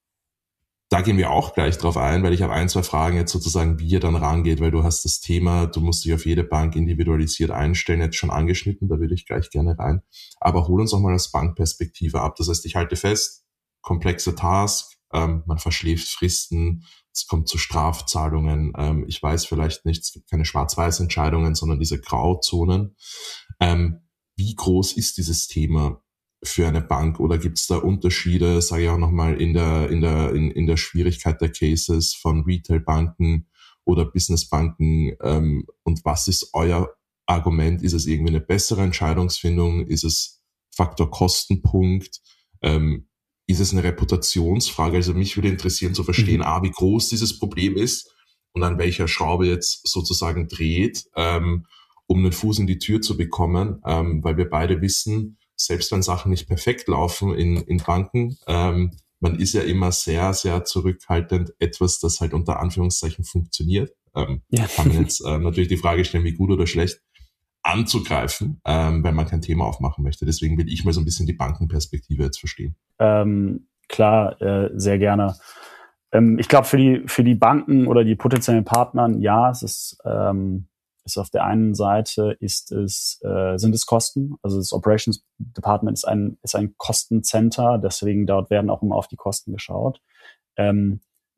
Da gehen wir auch gleich drauf ein, weil ich habe ein, zwei Fragen jetzt sozusagen, wie ihr dann rangeht, weil du hast das Thema, du musst dich auf jede Bank individualisiert einstellen, jetzt schon angeschnitten, da würde ich gleich gerne rein. Aber hol uns auch mal aus Bankperspektive ab. Das heißt, ich halte fest, komplexer Task, ähm, man verschläft Fristen, es kommt zu Strafzahlungen, ähm, ich weiß vielleicht nicht, es gibt keine Schwarz-Weiß-Entscheidungen, sondern diese Grauzonen. Ähm, wie groß ist dieses Thema für eine Bank oder gibt es da Unterschiede, sage ich auch nochmal, in der in der in, in der Schwierigkeit der Cases von Retail-Banken oder Business-Banken, ähm, und was ist euer Argument? Ist es irgendwie eine bessere Entscheidungsfindung? Ist es Faktor Kostenpunkt? Ähm, ist es eine Reputationsfrage? Also mich würde interessieren zu verstehen, mhm. A, wie groß dieses Problem ist und an welcher Schraube jetzt sozusagen dreht, ähm, um einen Fuß in die Tür zu bekommen, ähm, weil wir beide wissen, selbst wenn Sachen nicht perfekt laufen in, in Banken, ähm, man ist ja immer sehr, sehr zurückhaltend, etwas, das halt unter Anführungszeichen funktioniert. Ähm, ja. Kann man jetzt äh, natürlich die Frage stellen, wie gut oder schlecht, anzugreifen, ähm, wenn man kein Thema aufmachen möchte. Deswegen will ich mal so ein bisschen die Bankenperspektive jetzt verstehen. Ähm, klar, äh, sehr gerne. Ähm, ich glaube, für die, für die Banken oder die potenziellen Partner, ja, es ist... Ähm ist auf der einen Seite ist es, äh, sind es Kosten. Also das Operations Department ist ein, ist ein Kostencenter. Deswegen dort werden auch immer auf die Kosten geschaut. Ähm,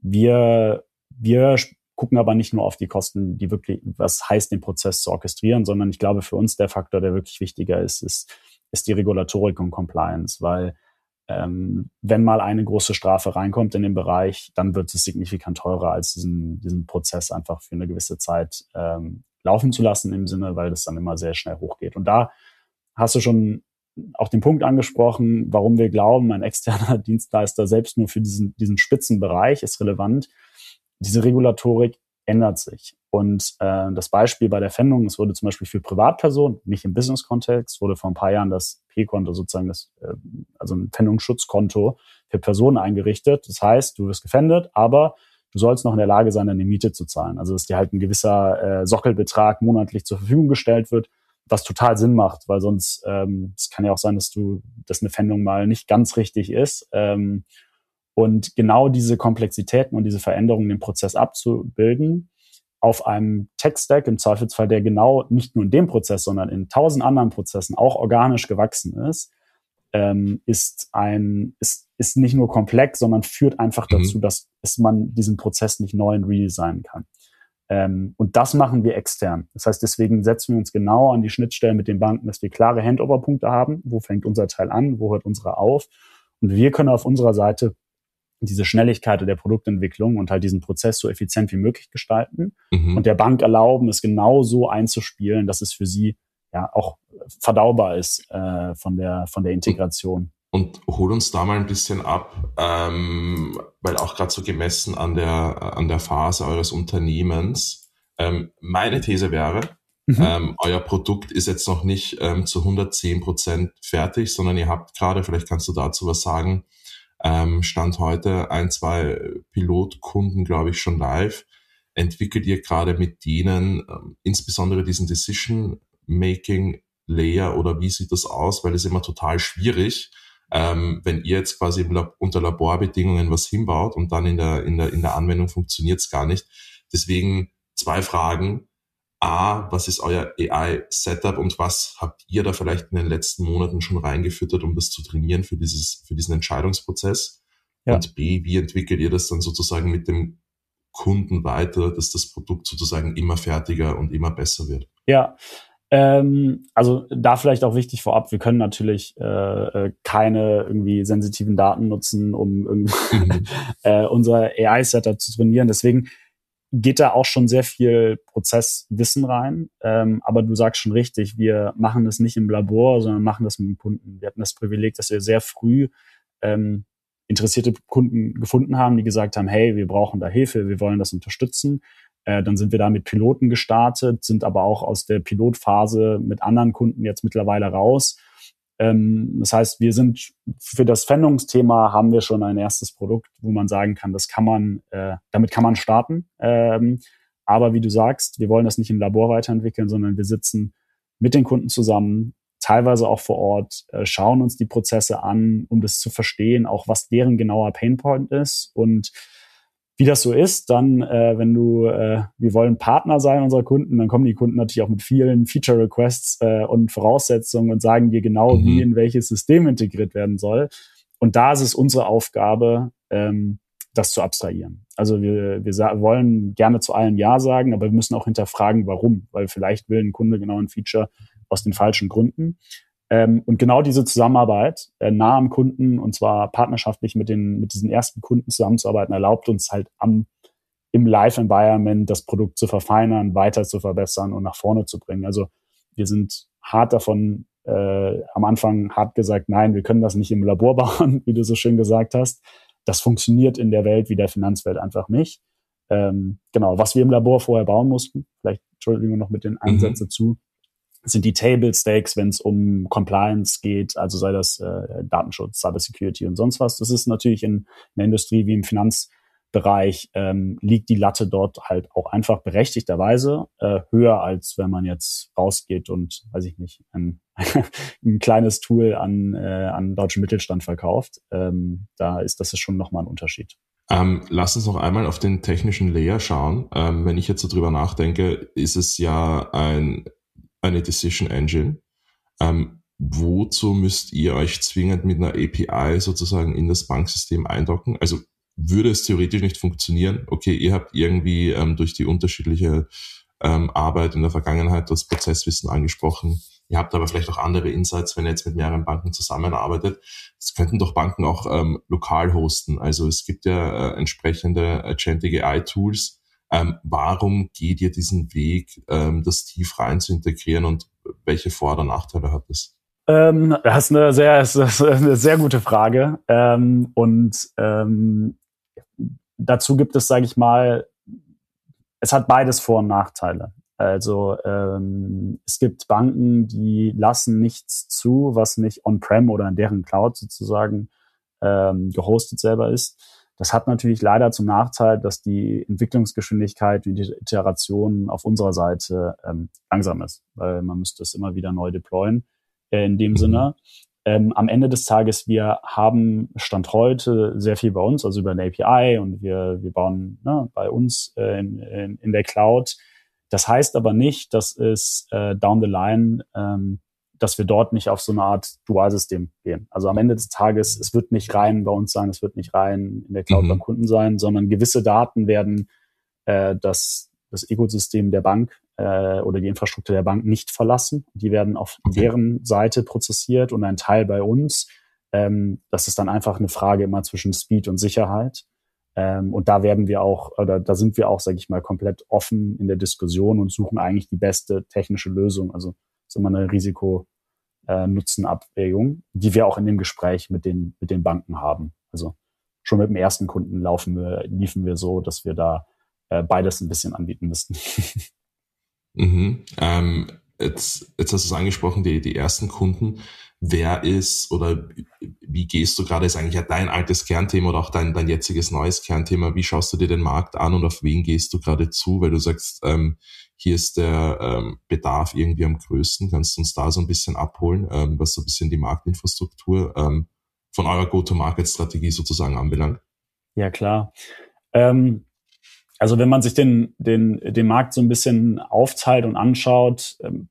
wir, wir gucken aber nicht nur auf die Kosten, die wirklich, was heißt, den Prozess zu orchestrieren, sondern ich glaube, für uns der Faktor, der wirklich wichtiger ist, ist, ist die Regulatorik und Compliance, weil ähm, wenn mal eine große Strafe reinkommt in den Bereich, dann wird es signifikant teurer, als diesen, diesen Prozess einfach für eine gewisse Zeit ähm, laufen zu lassen im Sinne, weil das dann immer sehr schnell hochgeht. Und da hast du schon auch den Punkt angesprochen, warum wir glauben, ein externer Dienstleister selbst nur für diesen, diesen Spitzenbereich ist relevant. Diese Regulatorik ändert sich. Und äh, das Beispiel bei der Pfändung, es wurde zum Beispiel für Privatpersonen, nicht im Business-Kontext, wurde vor ein paar Jahren das P-Konto sozusagen, das, äh, also ein Pfändungsschutzkonto für Personen eingerichtet. Das heißt, du wirst gefändet, aber du sollst noch in der Lage sein, deine Miete zu zahlen. Also dass dir halt ein gewisser äh, Sockelbetrag monatlich zur Verfügung gestellt wird, was total Sinn macht, weil sonst ähm, es kann ja auch sein, dass du, dass eine Pfändung mal nicht ganz richtig ist. Ähm, und genau diese Komplexitäten und diese Veränderungen im Prozess abzubilden, auf einem Tech-Stack im Zweifelsfall, der genau nicht nur in dem Prozess, sondern in tausend anderen Prozessen auch organisch gewachsen ist, ähm, ist ein ist ist nicht nur komplex, sondern führt einfach mhm. dazu, dass, dass man diesen Prozess nicht neu und redesignen kann. Ähm, und das machen wir extern. Das heißt, deswegen setzen wir uns genau an die Schnittstellen mit den Banken, dass wir klare Handover-Punkte haben. Wo fängt unser Teil an? Wo hört unsere auf? Und wir können auf unserer Seite diese Schnelligkeit der Produktentwicklung und halt diesen Prozess so effizient wie möglich gestalten mhm. und der Bank erlauben, es genau so einzuspielen, dass es für sie ja auch verdaubar ist äh, von der von der Integration. Und hol uns da mal ein bisschen ab, ähm, weil auch gerade so gemessen an der an der Phase eures Unternehmens, ähm, meine These wäre, mhm. ähm, euer Produkt ist jetzt noch nicht ähm, zu hundertzehn Prozent fertig, sondern ihr habt gerade, vielleicht kannst du dazu was sagen, ähm, Stand heute ein, zwei Pilotkunden, glaube ich, schon live. Entwickelt ihr gerade mit denen ähm, insbesondere diesen Decision-Making-Layer oder wie sieht das aus? Weil es ist immer total schwierig, Ähm, wenn ihr jetzt quasi im Lab- unter Laborbedingungen was hinbaut und dann in der, in der, in der Anwendung funktioniert es gar nicht. Deswegen zwei Fragen. A, was ist euer A I-Setup und was habt ihr da vielleicht in den letzten Monaten schon reingefüttert, um das zu trainieren für dieses, für diesen Entscheidungsprozess? Ja. Und B, wie entwickelt ihr das dann sozusagen mit dem Kunden weiter, dass das Produkt sozusagen immer fertiger und immer besser wird? Ja, Ähm, also da vielleicht auch wichtig vorab, wir können natürlich äh, keine irgendwie sensitiven Daten nutzen, um irgendwie mhm. äh, unser A I-Setup zu trainieren. Deswegen geht da auch schon sehr viel Prozesswissen rein. Ähm, aber du sagst schon richtig, wir machen das nicht im Labor, sondern machen das mit dem Kunden. Wir hatten das Privileg, dass wir sehr früh ähm, interessierte Kunden gefunden haben, die gesagt haben, hey, wir brauchen da Hilfe, wir wollen das unterstützen. Äh, dann sind wir da mit Piloten gestartet, sind aber auch aus der Pilotphase mit anderen Kunden jetzt mittlerweile raus. Ähm, das heißt, wir sind für das Pfändungsthema haben wir schon ein erstes Produkt, wo man sagen kann, das kann man, äh, damit kann man starten. Ähm, aber wie du sagst, wir wollen das nicht im Labor weiterentwickeln, sondern wir sitzen mit den Kunden zusammen, teilweise auch vor Ort, äh, schauen uns die Prozesse an, um das zu verstehen, auch was deren genauer Painpoint ist und wie das so ist, dann, äh, wenn du, äh, wir wollen Partner sein unserer Kunden, dann kommen die Kunden natürlich auch mit vielen Feature-Requests äh, und Voraussetzungen und sagen dir genau, mhm. wie in welches System integriert werden soll. Und da ist es unsere Aufgabe, ähm, das zu abstrahieren. Also wir, wir sa- wollen gerne zu allem Ja sagen, aber wir müssen auch hinterfragen, warum. Weil vielleicht will ein Kunde genau ein Feature aus den falschen Gründen. Ähm, und genau diese Zusammenarbeit äh, nah am Kunden und zwar partnerschaftlich mit den mit diesen ersten Kunden zusammenzuarbeiten, erlaubt uns halt am im Live-Environment das Produkt zu verfeinern, weiter zu verbessern und nach vorne zu bringen. Also wir sind hart davon äh, am Anfang hart gesagt, nein, wir können das nicht im Labor bauen, wie du so schön gesagt hast. Das funktioniert in der Welt wie der Finanzwelt einfach nicht. Ähm, genau, was wir im Labor vorher bauen mussten, vielleicht Entschuldigung noch mit den Ansätzen mhm. zu, sind die Table Stakes, wenn es um Compliance geht, also sei das äh, Datenschutz, Cybersecurity und sonst was. Das ist natürlich in, in der Industrie wie im Finanzbereich, ähm, liegt die Latte dort halt auch einfach berechtigterweise äh, höher, als wenn man jetzt rausgeht und, weiß ich nicht, ein, ein kleines Tool an, äh, an deutschen Mittelstand verkauft. Ähm, da ist das ist schon nochmal ein Unterschied. Ähm, lass uns noch einmal auf den technischen Layer schauen. Ähm, wenn ich jetzt so drüber nachdenke, ist es ja ein eine Decision Engine. Ähm, wozu müsst ihr euch zwingend mit einer A P I sozusagen in das Banksystem eindocken? Also würde es theoretisch nicht funktionieren? Okay, ihr habt irgendwie ähm, durch die unterschiedliche ähm, Arbeit in der Vergangenheit das Prozesswissen angesprochen. Ihr habt aber vielleicht auch andere Insights, wenn ihr jetzt mit mehreren Banken zusammenarbeitet. Das könnten doch Banken auch ähm, lokal hosten. Also es gibt ja äh, entsprechende Agentic A I-Tools. Ähm, warum geht ihr diesen Weg, ähm, das tief rein zu integrieren und welche Vor- oder Nachteile hat es? Ähm, das ist eine sehr, das ist eine sehr gute Frage. Ähm, und ähm, dazu gibt es, sage ich mal, es hat beides Vor- und Nachteile. Also ähm, es gibt Banken, die lassen nichts zu, was nicht on-prem oder in deren Cloud sozusagen ähm, gehostet selber ist. Das hat natürlich leider zum Nachteil, dass die Entwicklungsgeschwindigkeit und die Iteration auf unserer Seite ähm, langsam ist, weil man müsste es immer wieder neu deployen. Äh, in dem mhm. Sinne, ähm, am Ende des Tages, wir haben Stand heute sehr viel bei uns, also über eine A P I und wir wir bauen ne, bei uns äh, in, in, in der Cloud. Das heißt aber nicht, dass es äh, down the line ähm, dass wir dort nicht auf so eine Art Dualsystem gehen. Also am Ende des Tages, es wird nicht rein bei uns sein, es wird nicht rein in der Cloud mhm. beim Kunden sein, sondern gewisse Daten werden äh, das, das Ökosystem der Bank äh, oder die Infrastruktur der Bank nicht verlassen. Die werden auf okay. deren Seite prozessiert und ein Teil bei uns. Ähm, das ist dann einfach eine Frage immer zwischen Speed und Sicherheit. Ähm, und da werden wir auch, oder da sind wir auch, sage ich mal, komplett offen in der Diskussion und suchen eigentlich die beste technische Lösung. Also ist immer eine Risiko äh, Nutzenabwägung, die wir auch in dem Gespräch mit den, mit den Banken haben. Also schon mit dem ersten Kunden laufen wir, liefen wir so, dass wir da äh, beides ein bisschen anbieten müssten. Mhm. Ähm, jetzt, jetzt hast du es angesprochen, die, die ersten Kunden. Wer ist oder wie gehst du gerade, ist eigentlich ja dein altes Kernthema oder auch dein, dein jetziges neues Kernthema, wie schaust du dir den Markt an und auf wen gehst du gerade zu, weil du sagst, ähm, hier ist der ähm, Bedarf irgendwie am größten. Kannst du uns da so ein bisschen abholen, ähm, was so ein bisschen die Marktinfrastruktur ähm, von eurer Go-to-Market-Strategie sozusagen anbelangt? Ja, klar. Ähm, also wenn man sich den, den, den Markt so ein bisschen aufteilt und anschaut, ähm,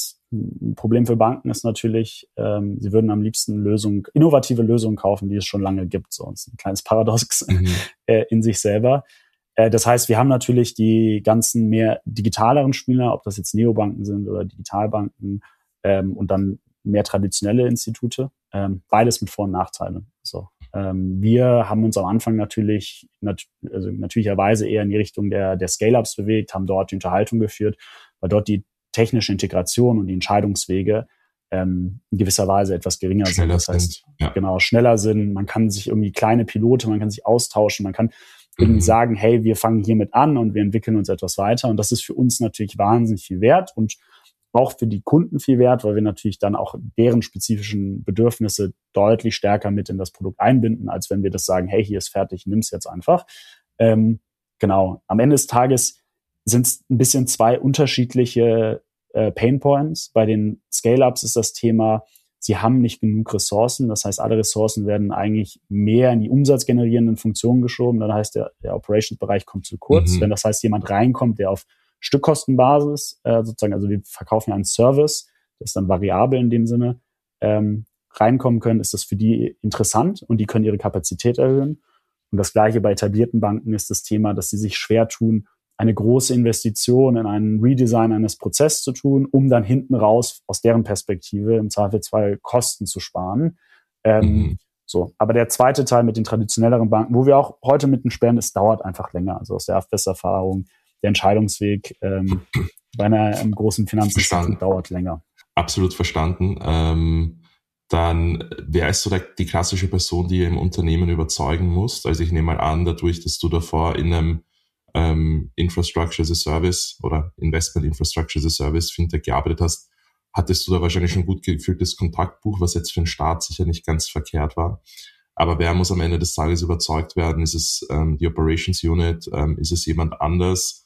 ein Problem für Banken ist natürlich, ähm, sie würden am liebsten Lösungen, innovative Lösungen kaufen, die es schon lange gibt. So, das ist ein kleines Paradox mhm. äh, in sich selber. Äh, das heißt, wir haben natürlich die ganzen mehr digitaleren Spieler, ob das jetzt Neobanken sind oder Digitalbanken ähm, und dann mehr traditionelle Institute. Ähm, beides mit Vor- und Nachteilen. So. Ähm, wir haben uns am Anfang natürlich, nat- also natürlicherweise eher in die Richtung der, der Scale-Ups bewegt, haben dort die Unterhaltung geführt, weil dort die technische Integration und die Entscheidungswege ähm, in gewisser Weise etwas geringer schneller sind. Das heißt, sind, ja. genau, schneller sind. Man kann sich irgendwie kleine Pilote, man kann sich austauschen, man kann irgendwie mhm. sagen, hey, wir fangen hiermit an und wir entwickeln uns etwas weiter. Und das ist für uns natürlich wahnsinnig viel wert und auch für die Kunden viel wert, weil wir natürlich dann auch deren spezifischen Bedürfnisse deutlich stärker mit in das Produkt einbinden, als wenn wir das sagen, hey, hier ist fertig, nimm's jetzt einfach. Ähm, genau. Am Ende des Tages sind es ein bisschen zwei unterschiedliche äh, Painpoints. Bei den Scale-Ups ist das Thema, sie haben nicht genug Ressourcen. Das heißt, alle Ressourcen werden eigentlich mehr in die umsatzgenerierenden Funktionen geschoben. Dann heißt, der, der Operations-Bereich kommt zu kurz. Mhm. Wenn das heißt, jemand reinkommt, der auf Stückkostenbasis äh, sozusagen, also wir verkaufen ja einen Service, das ist dann variabel in dem Sinne, ähm, reinkommen können, ist das für die interessant und die können ihre Kapazität erhöhen. Und das Gleiche bei etablierten Banken ist das Thema, dass sie sich schwer tun, eine große Investition in einen Redesign eines Prozesses zu tun, um dann hinten raus aus deren Perspektive im Zweifelsfall Kosten zu sparen. Ähm, mhm. So, aber der zweite Teil mit den traditionelleren Banken, wo wir auch heute mitten sperren, es dauert einfach länger. Also aus der Erfahrung, der Entscheidungsweg ähm, bei einer, einem großen Finanzinstitut dauert länger. Absolut verstanden. Ähm, dann, wer ist so der, die klassische Person, die ihr im Unternehmen überzeugen musst? Also ich nehme mal an, dadurch, dass du davor in einem ähm, Infrastructure as a Service oder Investment Infrastructure as a Service Fintech gearbeitet hast, hattest du da wahrscheinlich schon gut gefülltes Kontaktbuch, was jetzt für den Start sicher nicht ganz verkehrt war. Aber wer muss am Ende des Tages überzeugt werden? Ist es ähm, die Operations Unit? Ähm, ist es jemand anders?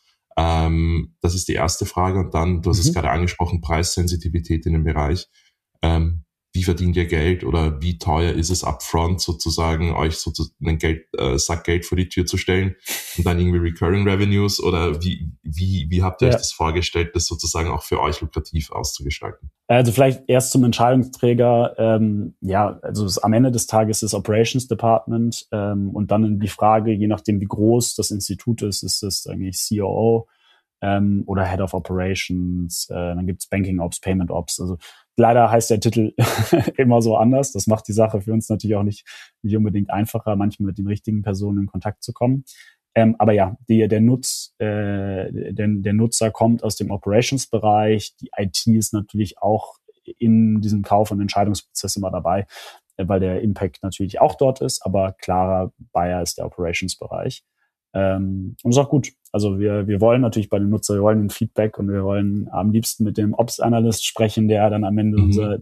Ähm, das ist die erste Frage. Und dann, du hast mhm. es gerade angesprochen, Preissensitivität in dem Bereich. Ähm, wie verdient ihr Geld oder wie teuer ist es upfront sozusagen, euch sozusagen einen Geld, äh, Sack Geld vor die Tür zu stellen und dann irgendwie Recurring Revenues oder wie, wie, wie habt ihr ja. euch das vorgestellt, das sozusagen auch für euch lukrativ auszugestalten? Also vielleicht erst zum Entscheidungsträger. Ähm, ja, also es, am Ende des Tages ist Operations Department ähm, und dann die Frage, je nachdem wie groß das Institut ist, ist es eigentlich C O O ähm, oder Head of Operations, äh, dann gibt's Banking Ops, Payment Ops, also leider heißt der Titel immer so anders. Das macht die Sache für uns natürlich auch nicht, nicht unbedingt einfacher, manchmal mit den richtigen Personen in Kontakt zu kommen. Ähm, aber ja, die, der, Nutz, äh, der, der Nutzer kommt aus dem Operations-Bereich. Die I T ist natürlich auch in diesem Kauf- und Entscheidungsprozess immer dabei, äh, weil der Impact natürlich auch dort ist. Aber klarer Buyer ist der Operations-Bereich. Ähm, und ist auch gut. Also wir, wir wollen natürlich bei den Nutzer, wir wollen ein Feedback und wir wollen am liebsten mit dem Ops-Analyst sprechen, der dann am Ende mhm. unser,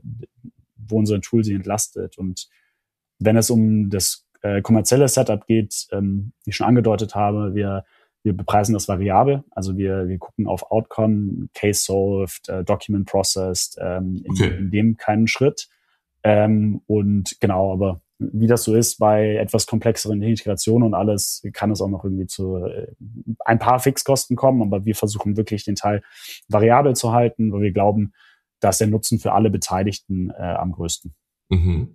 wo unser Tool sie entlastet. Und wenn es um das äh, kommerzielle Setup geht, ähm, wie ich schon angedeutet habe, wir, wir bepreisen das variabel. Also wir, wir gucken auf Outcome, Case solved, äh, Document processed, ähm, in, okay. in dem keinen Schritt. Ähm, und genau, aber wie das so ist bei etwas komplexeren Integrationen und alles, kann es auch noch irgendwie zu äh, ein paar Fixkosten kommen, aber wir versuchen wirklich den Teil variabel zu halten, weil wir glauben, dass der Nutzen für alle Beteiligten äh, am größten. Mhm.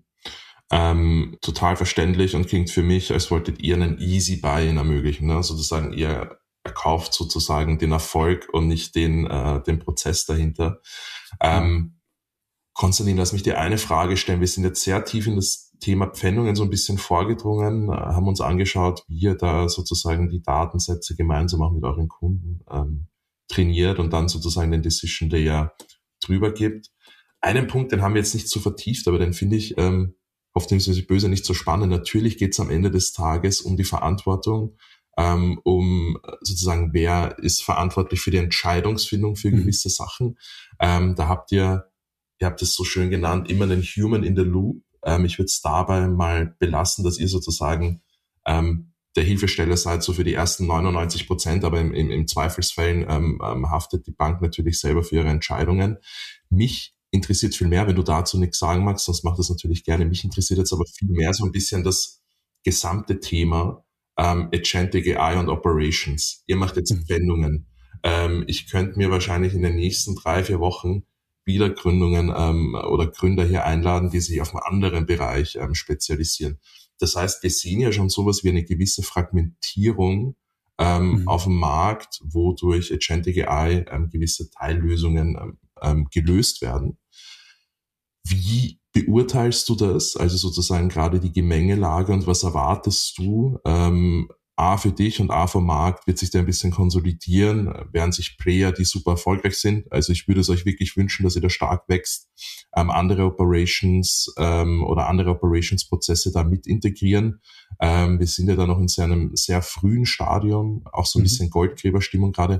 Ähm, total verständlich und klingt für mich, als wolltet ihr einen Easy Buy-in ermöglichen, ne? Sozusagen ihr erkauft sozusagen den Erfolg und nicht den, äh, den Prozess dahinter. Ähm, Konstantin, lass mich dir eine Frage stellen. Wir sind jetzt sehr tief in das Thema Pfändungen so ein bisschen vorgedrungen, haben uns angeschaut, wie ihr da sozusagen die Datensätze gemeinsam auch mit euren Kunden ähm, trainiert und dann sozusagen den Decision Layer drüber gibt. einen Punkt, den haben wir jetzt nicht so vertieft, aber den finde ich, ähm, hoffentlich böse, nicht so spannend. Natürlich geht es am Ende des Tages um die Verantwortung, ähm, um sozusagen, wer ist verantwortlich für die Entscheidungsfindung für gewisse mhm. Sachen. Ähm, da habt ihr, ihr habt es so schön genannt, immer den Human in the Loop. Ähm, ich würde es dabei mal belassen, dass ihr sozusagen ähm, der Hilfesteller seid, so für die ersten neunundneunzig Prozent, aber im, im, im Zweifelsfällen ähm, ähm, haftet die Bank natürlich selber für ihre Entscheidungen. Mich interessiert viel mehr, wenn du dazu nichts sagen magst, sonst mach das natürlich gerne. Mich interessiert jetzt aber viel mehr so ein bisschen das gesamte Thema ähm, Agentic A I und Operations. Ihr macht jetzt Wendungen. Ähm, ich könnte mir wahrscheinlich in den nächsten drei, vier Wochen wieder Gründungen ähm, oder Gründer hier einladen, die sich auf einen anderen Bereich ähm, spezialisieren. Das heißt, wir sehen ja schon sowas wie eine gewisse Fragmentierung ähm, mhm. auf dem Markt, wo durch Agentic A I ähm, gewisse Teillösungen ähm, ähm, gelöst werden. Wie beurteilst du das? Also sozusagen gerade die Gemengelage und was erwartest du? Ähm, A für dich und A vom Markt, wird sich da ein bisschen konsolidieren, während sich Player, die super erfolgreich sind. Also ich würde es euch wirklich wünschen, dass ihr da stark wächst, ähm, andere Operations ähm, oder andere Operations-Prozesse da mit integrieren. Ähm, wir sind ja da noch in so einem sehr frühen Stadium, auch so ein mhm. bisschen Goldgräberstimmung gerade.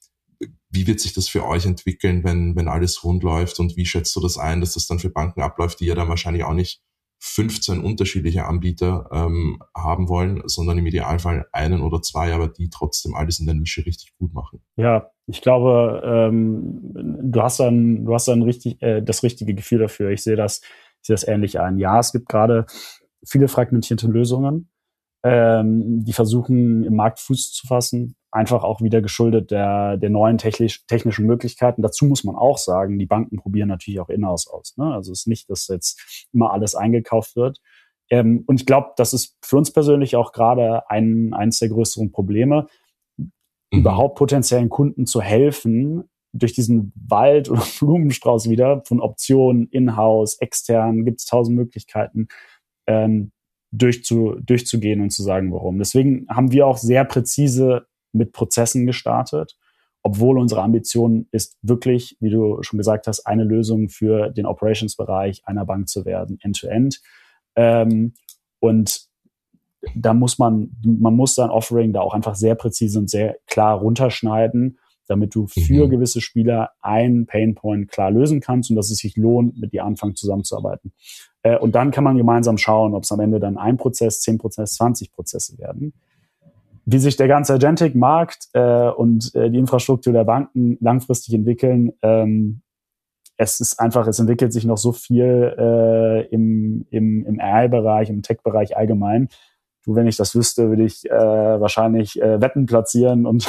Wie wird sich das für euch entwickeln, wenn wenn alles rund läuft, und wie schätzt du das ein, dass das dann für Banken abläuft, die ja dann wahrscheinlich auch nicht fünfzehn unterschiedliche Anbieter ähm, haben wollen, sondern im Idealfall einen oder zwei, aber die trotzdem alles in der Nische richtig gut machen? Ja, ich glaube, ähm, du hast dann, du hast dann richtig äh, das richtige Gefühl dafür. Ich sehe das, ich sehe das ähnlich ein. Ja, es gibt gerade viele fragmentierte Lösungen, ähm, die versuchen, im Markt Fuß zu fassen. Einfach auch wieder geschuldet der, der neuen technisch, technischen Möglichkeiten. Dazu muss man auch sagen, die Banken probieren natürlich auch in-house aus. Ne? Also es ist nicht, dass jetzt immer alles eingekauft wird. Ähm, und ich glaube, das ist für uns persönlich auch gerade ein, eines der größeren Probleme, mhm. überhaupt potenziellen Kunden zu helfen, durch diesen Wald oder Blumenstrauß wieder von Optionen, in-house, extern, gibt es tausend Möglichkeiten, ähm, durchzu, durchzugehen und zu sagen, warum. Deswegen haben wir auch sehr präzise mit Prozessen gestartet, obwohl unsere Ambition ist wirklich, wie du schon gesagt hast, eine Lösung für den Operations-Bereich einer Bank zu werden, End-to-End. Ähm, und da muss man, man muss sein Offering da auch einfach sehr präzise und sehr klar runterschneiden, damit du für mhm. gewisse Spieler einen Painpoint klar lösen kannst und dass es sich lohnt, mit dir anfangen zusammenzuarbeiten. Äh, und dann kann man gemeinsam schauen, ob es am Ende dann ein Prozess, zehn Prozesse, zwanzig Prozesse werden. Wie sich der ganze Agentic-Markt äh, und äh, die Infrastruktur der Banken langfristig entwickeln, ähm, es ist einfach, es entwickelt sich noch so viel äh, im, im, im A I-Bereich, im Tech-Bereich allgemein. Du, wenn ich das wüsste, würde ich äh, wahrscheinlich äh, Wetten platzieren und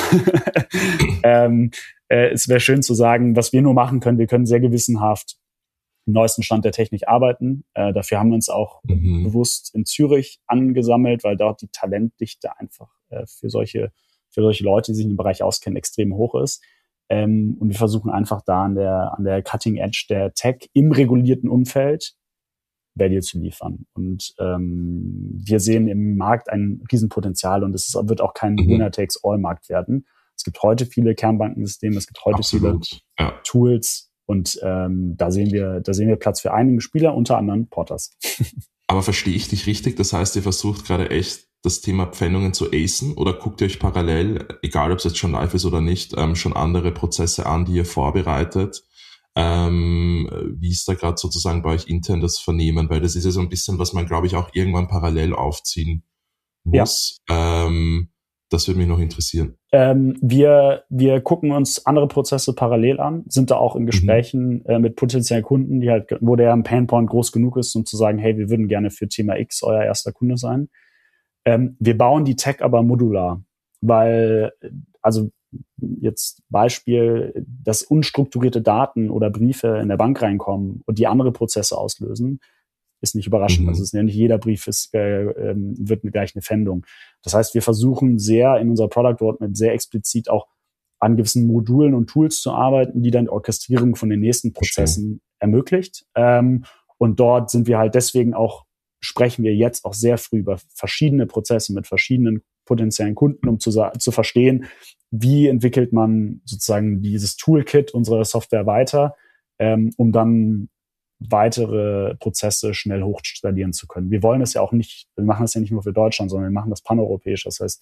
ähm, äh, es wäre schön zu sagen, was wir nur machen können. Wir können sehr gewissenhaft im neuesten Stand der Technik arbeiten. Äh, dafür haben wir uns auch mhm. bewusst in Zürich angesammelt, weil dort die Talentdichte einfach äh, für solche für solche Leute, die sich in dem Bereich auskennen, extrem hoch ist. Ähm, und wir versuchen einfach da an der an der Cutting Edge der Tech im regulierten Umfeld Value zu liefern. Und ähm, wir sehen im Markt ein Riesenpotenzial und es wird auch kein mhm. Winner-Takes-All-Markt werden. Es gibt heute viele Kernbankensysteme, es gibt heute Absolut. viele ja. Tools und ähm, da sehen wir, da sehen wir Platz für einige Spieler, unter anderem Porters. Aber verstehe ich dich richtig? Das heißt, ihr versucht gerade echt das Thema Pfändungen zu acen oder guckt ihr euch parallel, egal ob es jetzt schon live ist oder nicht, ähm, schon andere Prozesse an, die ihr vorbereitet? Ähm, wie ist da gerade sozusagen bei euch intern das Vernehmen? Weil das ist ja so ein bisschen, was man, glaube ich, auch irgendwann parallel aufziehen muss. Ja. Ähm, das würde mich noch interessieren. Ähm, wir, wir gucken uns andere Prozesse parallel an, sind da auch in Gesprächen mhm. äh, mit potenziellen Kunden, die halt, wo der Painpoint groß genug ist, um zu sagen, hey, wir würden gerne für Thema X euer erster Kunde sein. Ähm, wir bauen die Tech aber modular, weil, also jetzt Beispiel, dass unstrukturierte Daten oder Briefe in der Bank reinkommen und die andere Prozesse auslösen, ist nicht überraschend. Mhm. Also es ist ja nicht jeder Brief ist, äh, äh, wird gleich eine Pfändung. Das heißt, wir versuchen sehr in unserer Product Roadmap sehr explizit auch an gewissen Modulen und Tools zu arbeiten, die dann die Orchestrierung von den nächsten Prozessen Schön. ermöglicht. Ähm, und dort sind wir halt deswegen auch, sprechen wir jetzt auch sehr früh über verschiedene Prozesse mit verschiedenen potenziellen Kunden, um zu, zu verstehen, wie entwickelt man sozusagen dieses Toolkit unserer Software weiter, ähm, um dann weitere Prozesse schnell hochskalieren zu können. Wir wollen es ja auch nicht, wir machen das ja nicht nur für Deutschland, sondern wir machen das paneuropäisch. Das heißt,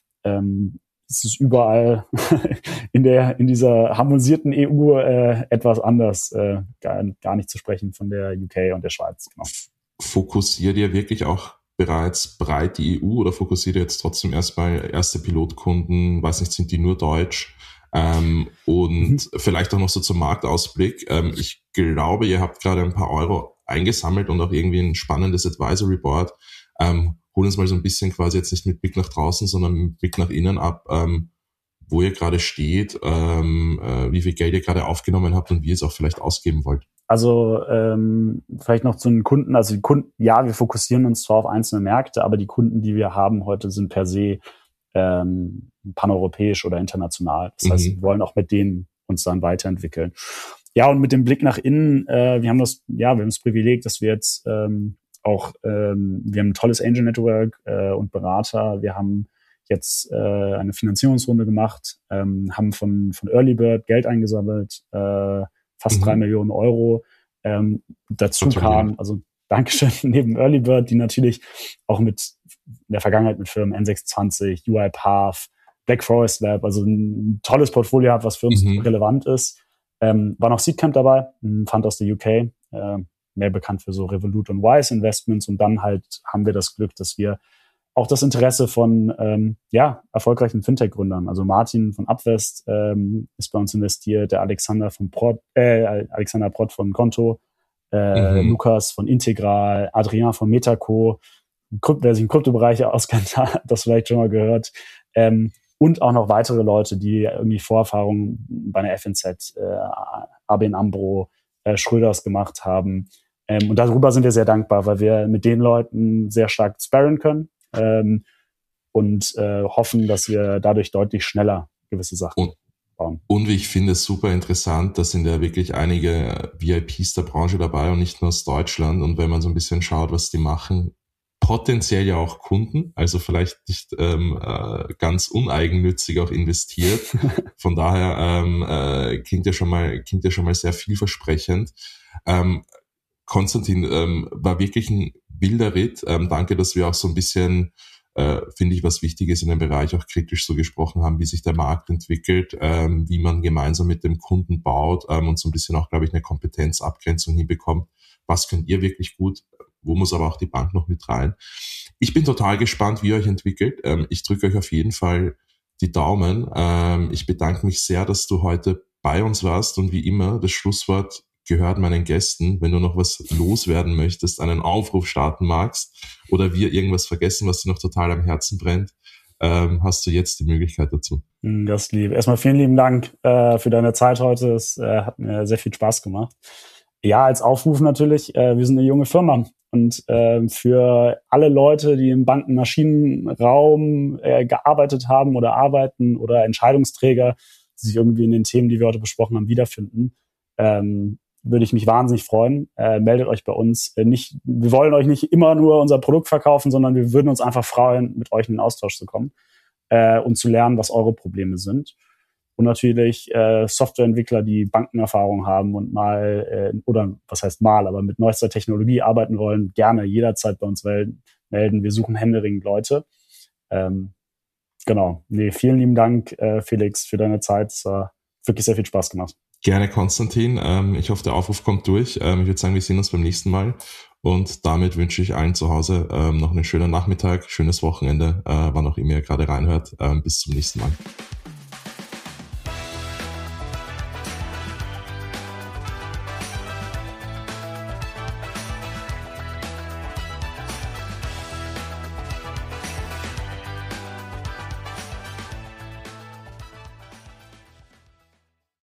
ähm, es ist überall in der in dieser harmonisierten E U äh, etwas anders, äh, gar, gar nicht zu sprechen von der U K und der Schweiz. Genau. Fokussiert ihr wirklich auch bereits breit die E U oder fokussiert ihr jetzt trotzdem erstmal erste Pilotkunden? Weiß nicht, sind die nur deutsch? Ähm, und mhm. vielleicht auch noch so zum Marktausblick. Ähm, ich glaube, ihr habt gerade ein paar Euro eingesammelt und auch irgendwie ein spannendes Advisory Board. Ähm, hol uns mal so ein bisschen quasi jetzt nicht mit Blick nach draußen, sondern mit Blick nach innen ab, ähm, wo ihr gerade steht, ähm, äh, wie viel Geld ihr gerade aufgenommen habt und wie ihr es auch vielleicht ausgeben wollt. Also ähm, vielleicht noch zu den Kunden. Also die Kunden, ja, wir fokussieren uns zwar auf einzelne Märkte, aber die Kunden, die wir haben heute, sind per se ähm, paneuropäisch oder international. Das heißt, mhm. wir wollen auch mit denen uns dann weiterentwickeln. Ja, und mit dem Blick nach innen, äh, wir haben das, ja, wir haben das Privileg, dass wir jetzt ähm, auch, ähm, wir haben ein tolles Angel Network äh, und Berater. Wir haben jetzt äh, eine Finanzierungsrunde gemacht, ähm, haben von von Early Bird Geld eingesammelt, äh, fast mhm. drei Millionen Euro. Ähm, dazu kam, also Dankeschön, neben Early Bird, die natürlich auch mit in der Vergangenheit mit Firmen N sechsundzwanzig, UiPath, Black Forest Lab, also ein tolles Portfolio hat, was für uns mhm. relevant ist. Ähm, war noch Seedcamp dabei, ein Fund aus der U K, äh, mehr bekannt für so Revolut und Wise Investments. Und dann halt haben wir das Glück, dass wir auch das Interesse von ähm, ja erfolgreichen Fintech-Gründern, also Martin von Upvest ähm, ist bei uns investiert, der Alexander von Prot, äh, Alexander Prott von Konto, äh, mhm. Lukas von Integral, Adrien von Metaco, wer sich im Kryptobereich auskennt, hat das vielleicht schon mal gehört, ähm, und auch noch weitere Leute, die irgendwie Vorerfahrungen bei der F N Z, äh, A B N AMRO, äh, Schröders gemacht haben. Ähm, und darüber sind wir sehr dankbar, weil wir mit den Leuten sehr stark sparren können. Ähm, und äh, hoffen, dass wir dadurch deutlich schneller gewisse Sachen und, bauen. Und wie ich finde, super interessant, da sind ja wirklich einige V I Ps der Branche dabei und nicht nur aus Deutschland. Und wenn man so ein bisschen schaut, was die machen, potenziell ja auch Kunden, also vielleicht nicht ähm, äh, ganz uneigennützig auch investiert. Von daher ähm, äh, klingt ja schon mal klingt ja schon mal sehr vielversprechend. Ähm, Konstantin, ähm, war wirklich ein wilder Ritt. Ähm, danke, dass wir auch so ein bisschen, äh, finde ich, was wichtig ist in dem Bereich auch kritisch so gesprochen haben, wie sich der Markt entwickelt, ähm, wie man gemeinsam mit dem Kunden baut ähm, und so ein bisschen auch, glaube ich, eine Kompetenzabgrenzung hinbekommt. Was könnt ihr wirklich gut? Wo muss aber auch die Bank noch mit rein? Ich bin total gespannt, wie ihr euch entwickelt. Ähm, ich drücke euch auf jeden Fall die Daumen. Ähm, ich bedanke mich sehr, dass du heute bei uns warst und wie immer, das Schlusswort gehört meinen Gästen. Wenn du noch was loswerden möchtest, einen Aufruf starten magst oder wir irgendwas vergessen, was dir noch total am Herzen brennt, ähm, hast du jetzt die Möglichkeit dazu. Das lieb. Erstmal vielen lieben Dank äh, für deine Zeit heute. Es äh, hat mir sehr viel Spaß gemacht. Ja, als Aufruf natürlich, äh, wir sind eine junge Firma und äh, für alle Leute, die im Bankenmaschinenraum äh, gearbeitet haben oder arbeiten oder Entscheidungsträger, die sich irgendwie in den Themen, die wir heute besprochen haben, wiederfinden, ähm, würde ich mich wahnsinnig freuen. Äh, meldet euch bei uns. Äh, nicht, wir wollen euch nicht immer nur unser Produkt verkaufen, sondern wir würden uns einfach freuen, mit euch in den Austausch zu kommen äh, und zu lernen, was eure Probleme sind. Und natürlich äh, Softwareentwickler, die Bankenerfahrung haben und mal, äh, oder was heißt mal, aber mit neuester Technologie arbeiten wollen, gerne jederzeit bei uns melden. Wir suchen händeringend Leute. Ähm, genau. Nee, vielen lieben Dank, äh, Felix, für deine Zeit. Es war wirklich sehr viel Spaß gemacht. Gerne, Konstantin. Ähm, ich hoffe, der Aufruf kommt durch. Ähm, ich würde sagen, wir sehen uns beim nächsten Mal. Und damit wünsche ich allen zu Hause ähm, noch einen schönen Nachmittag, schönes Wochenende, äh, wann auch immer ihr gerade reinhört. Ähm, bis zum nächsten Mal.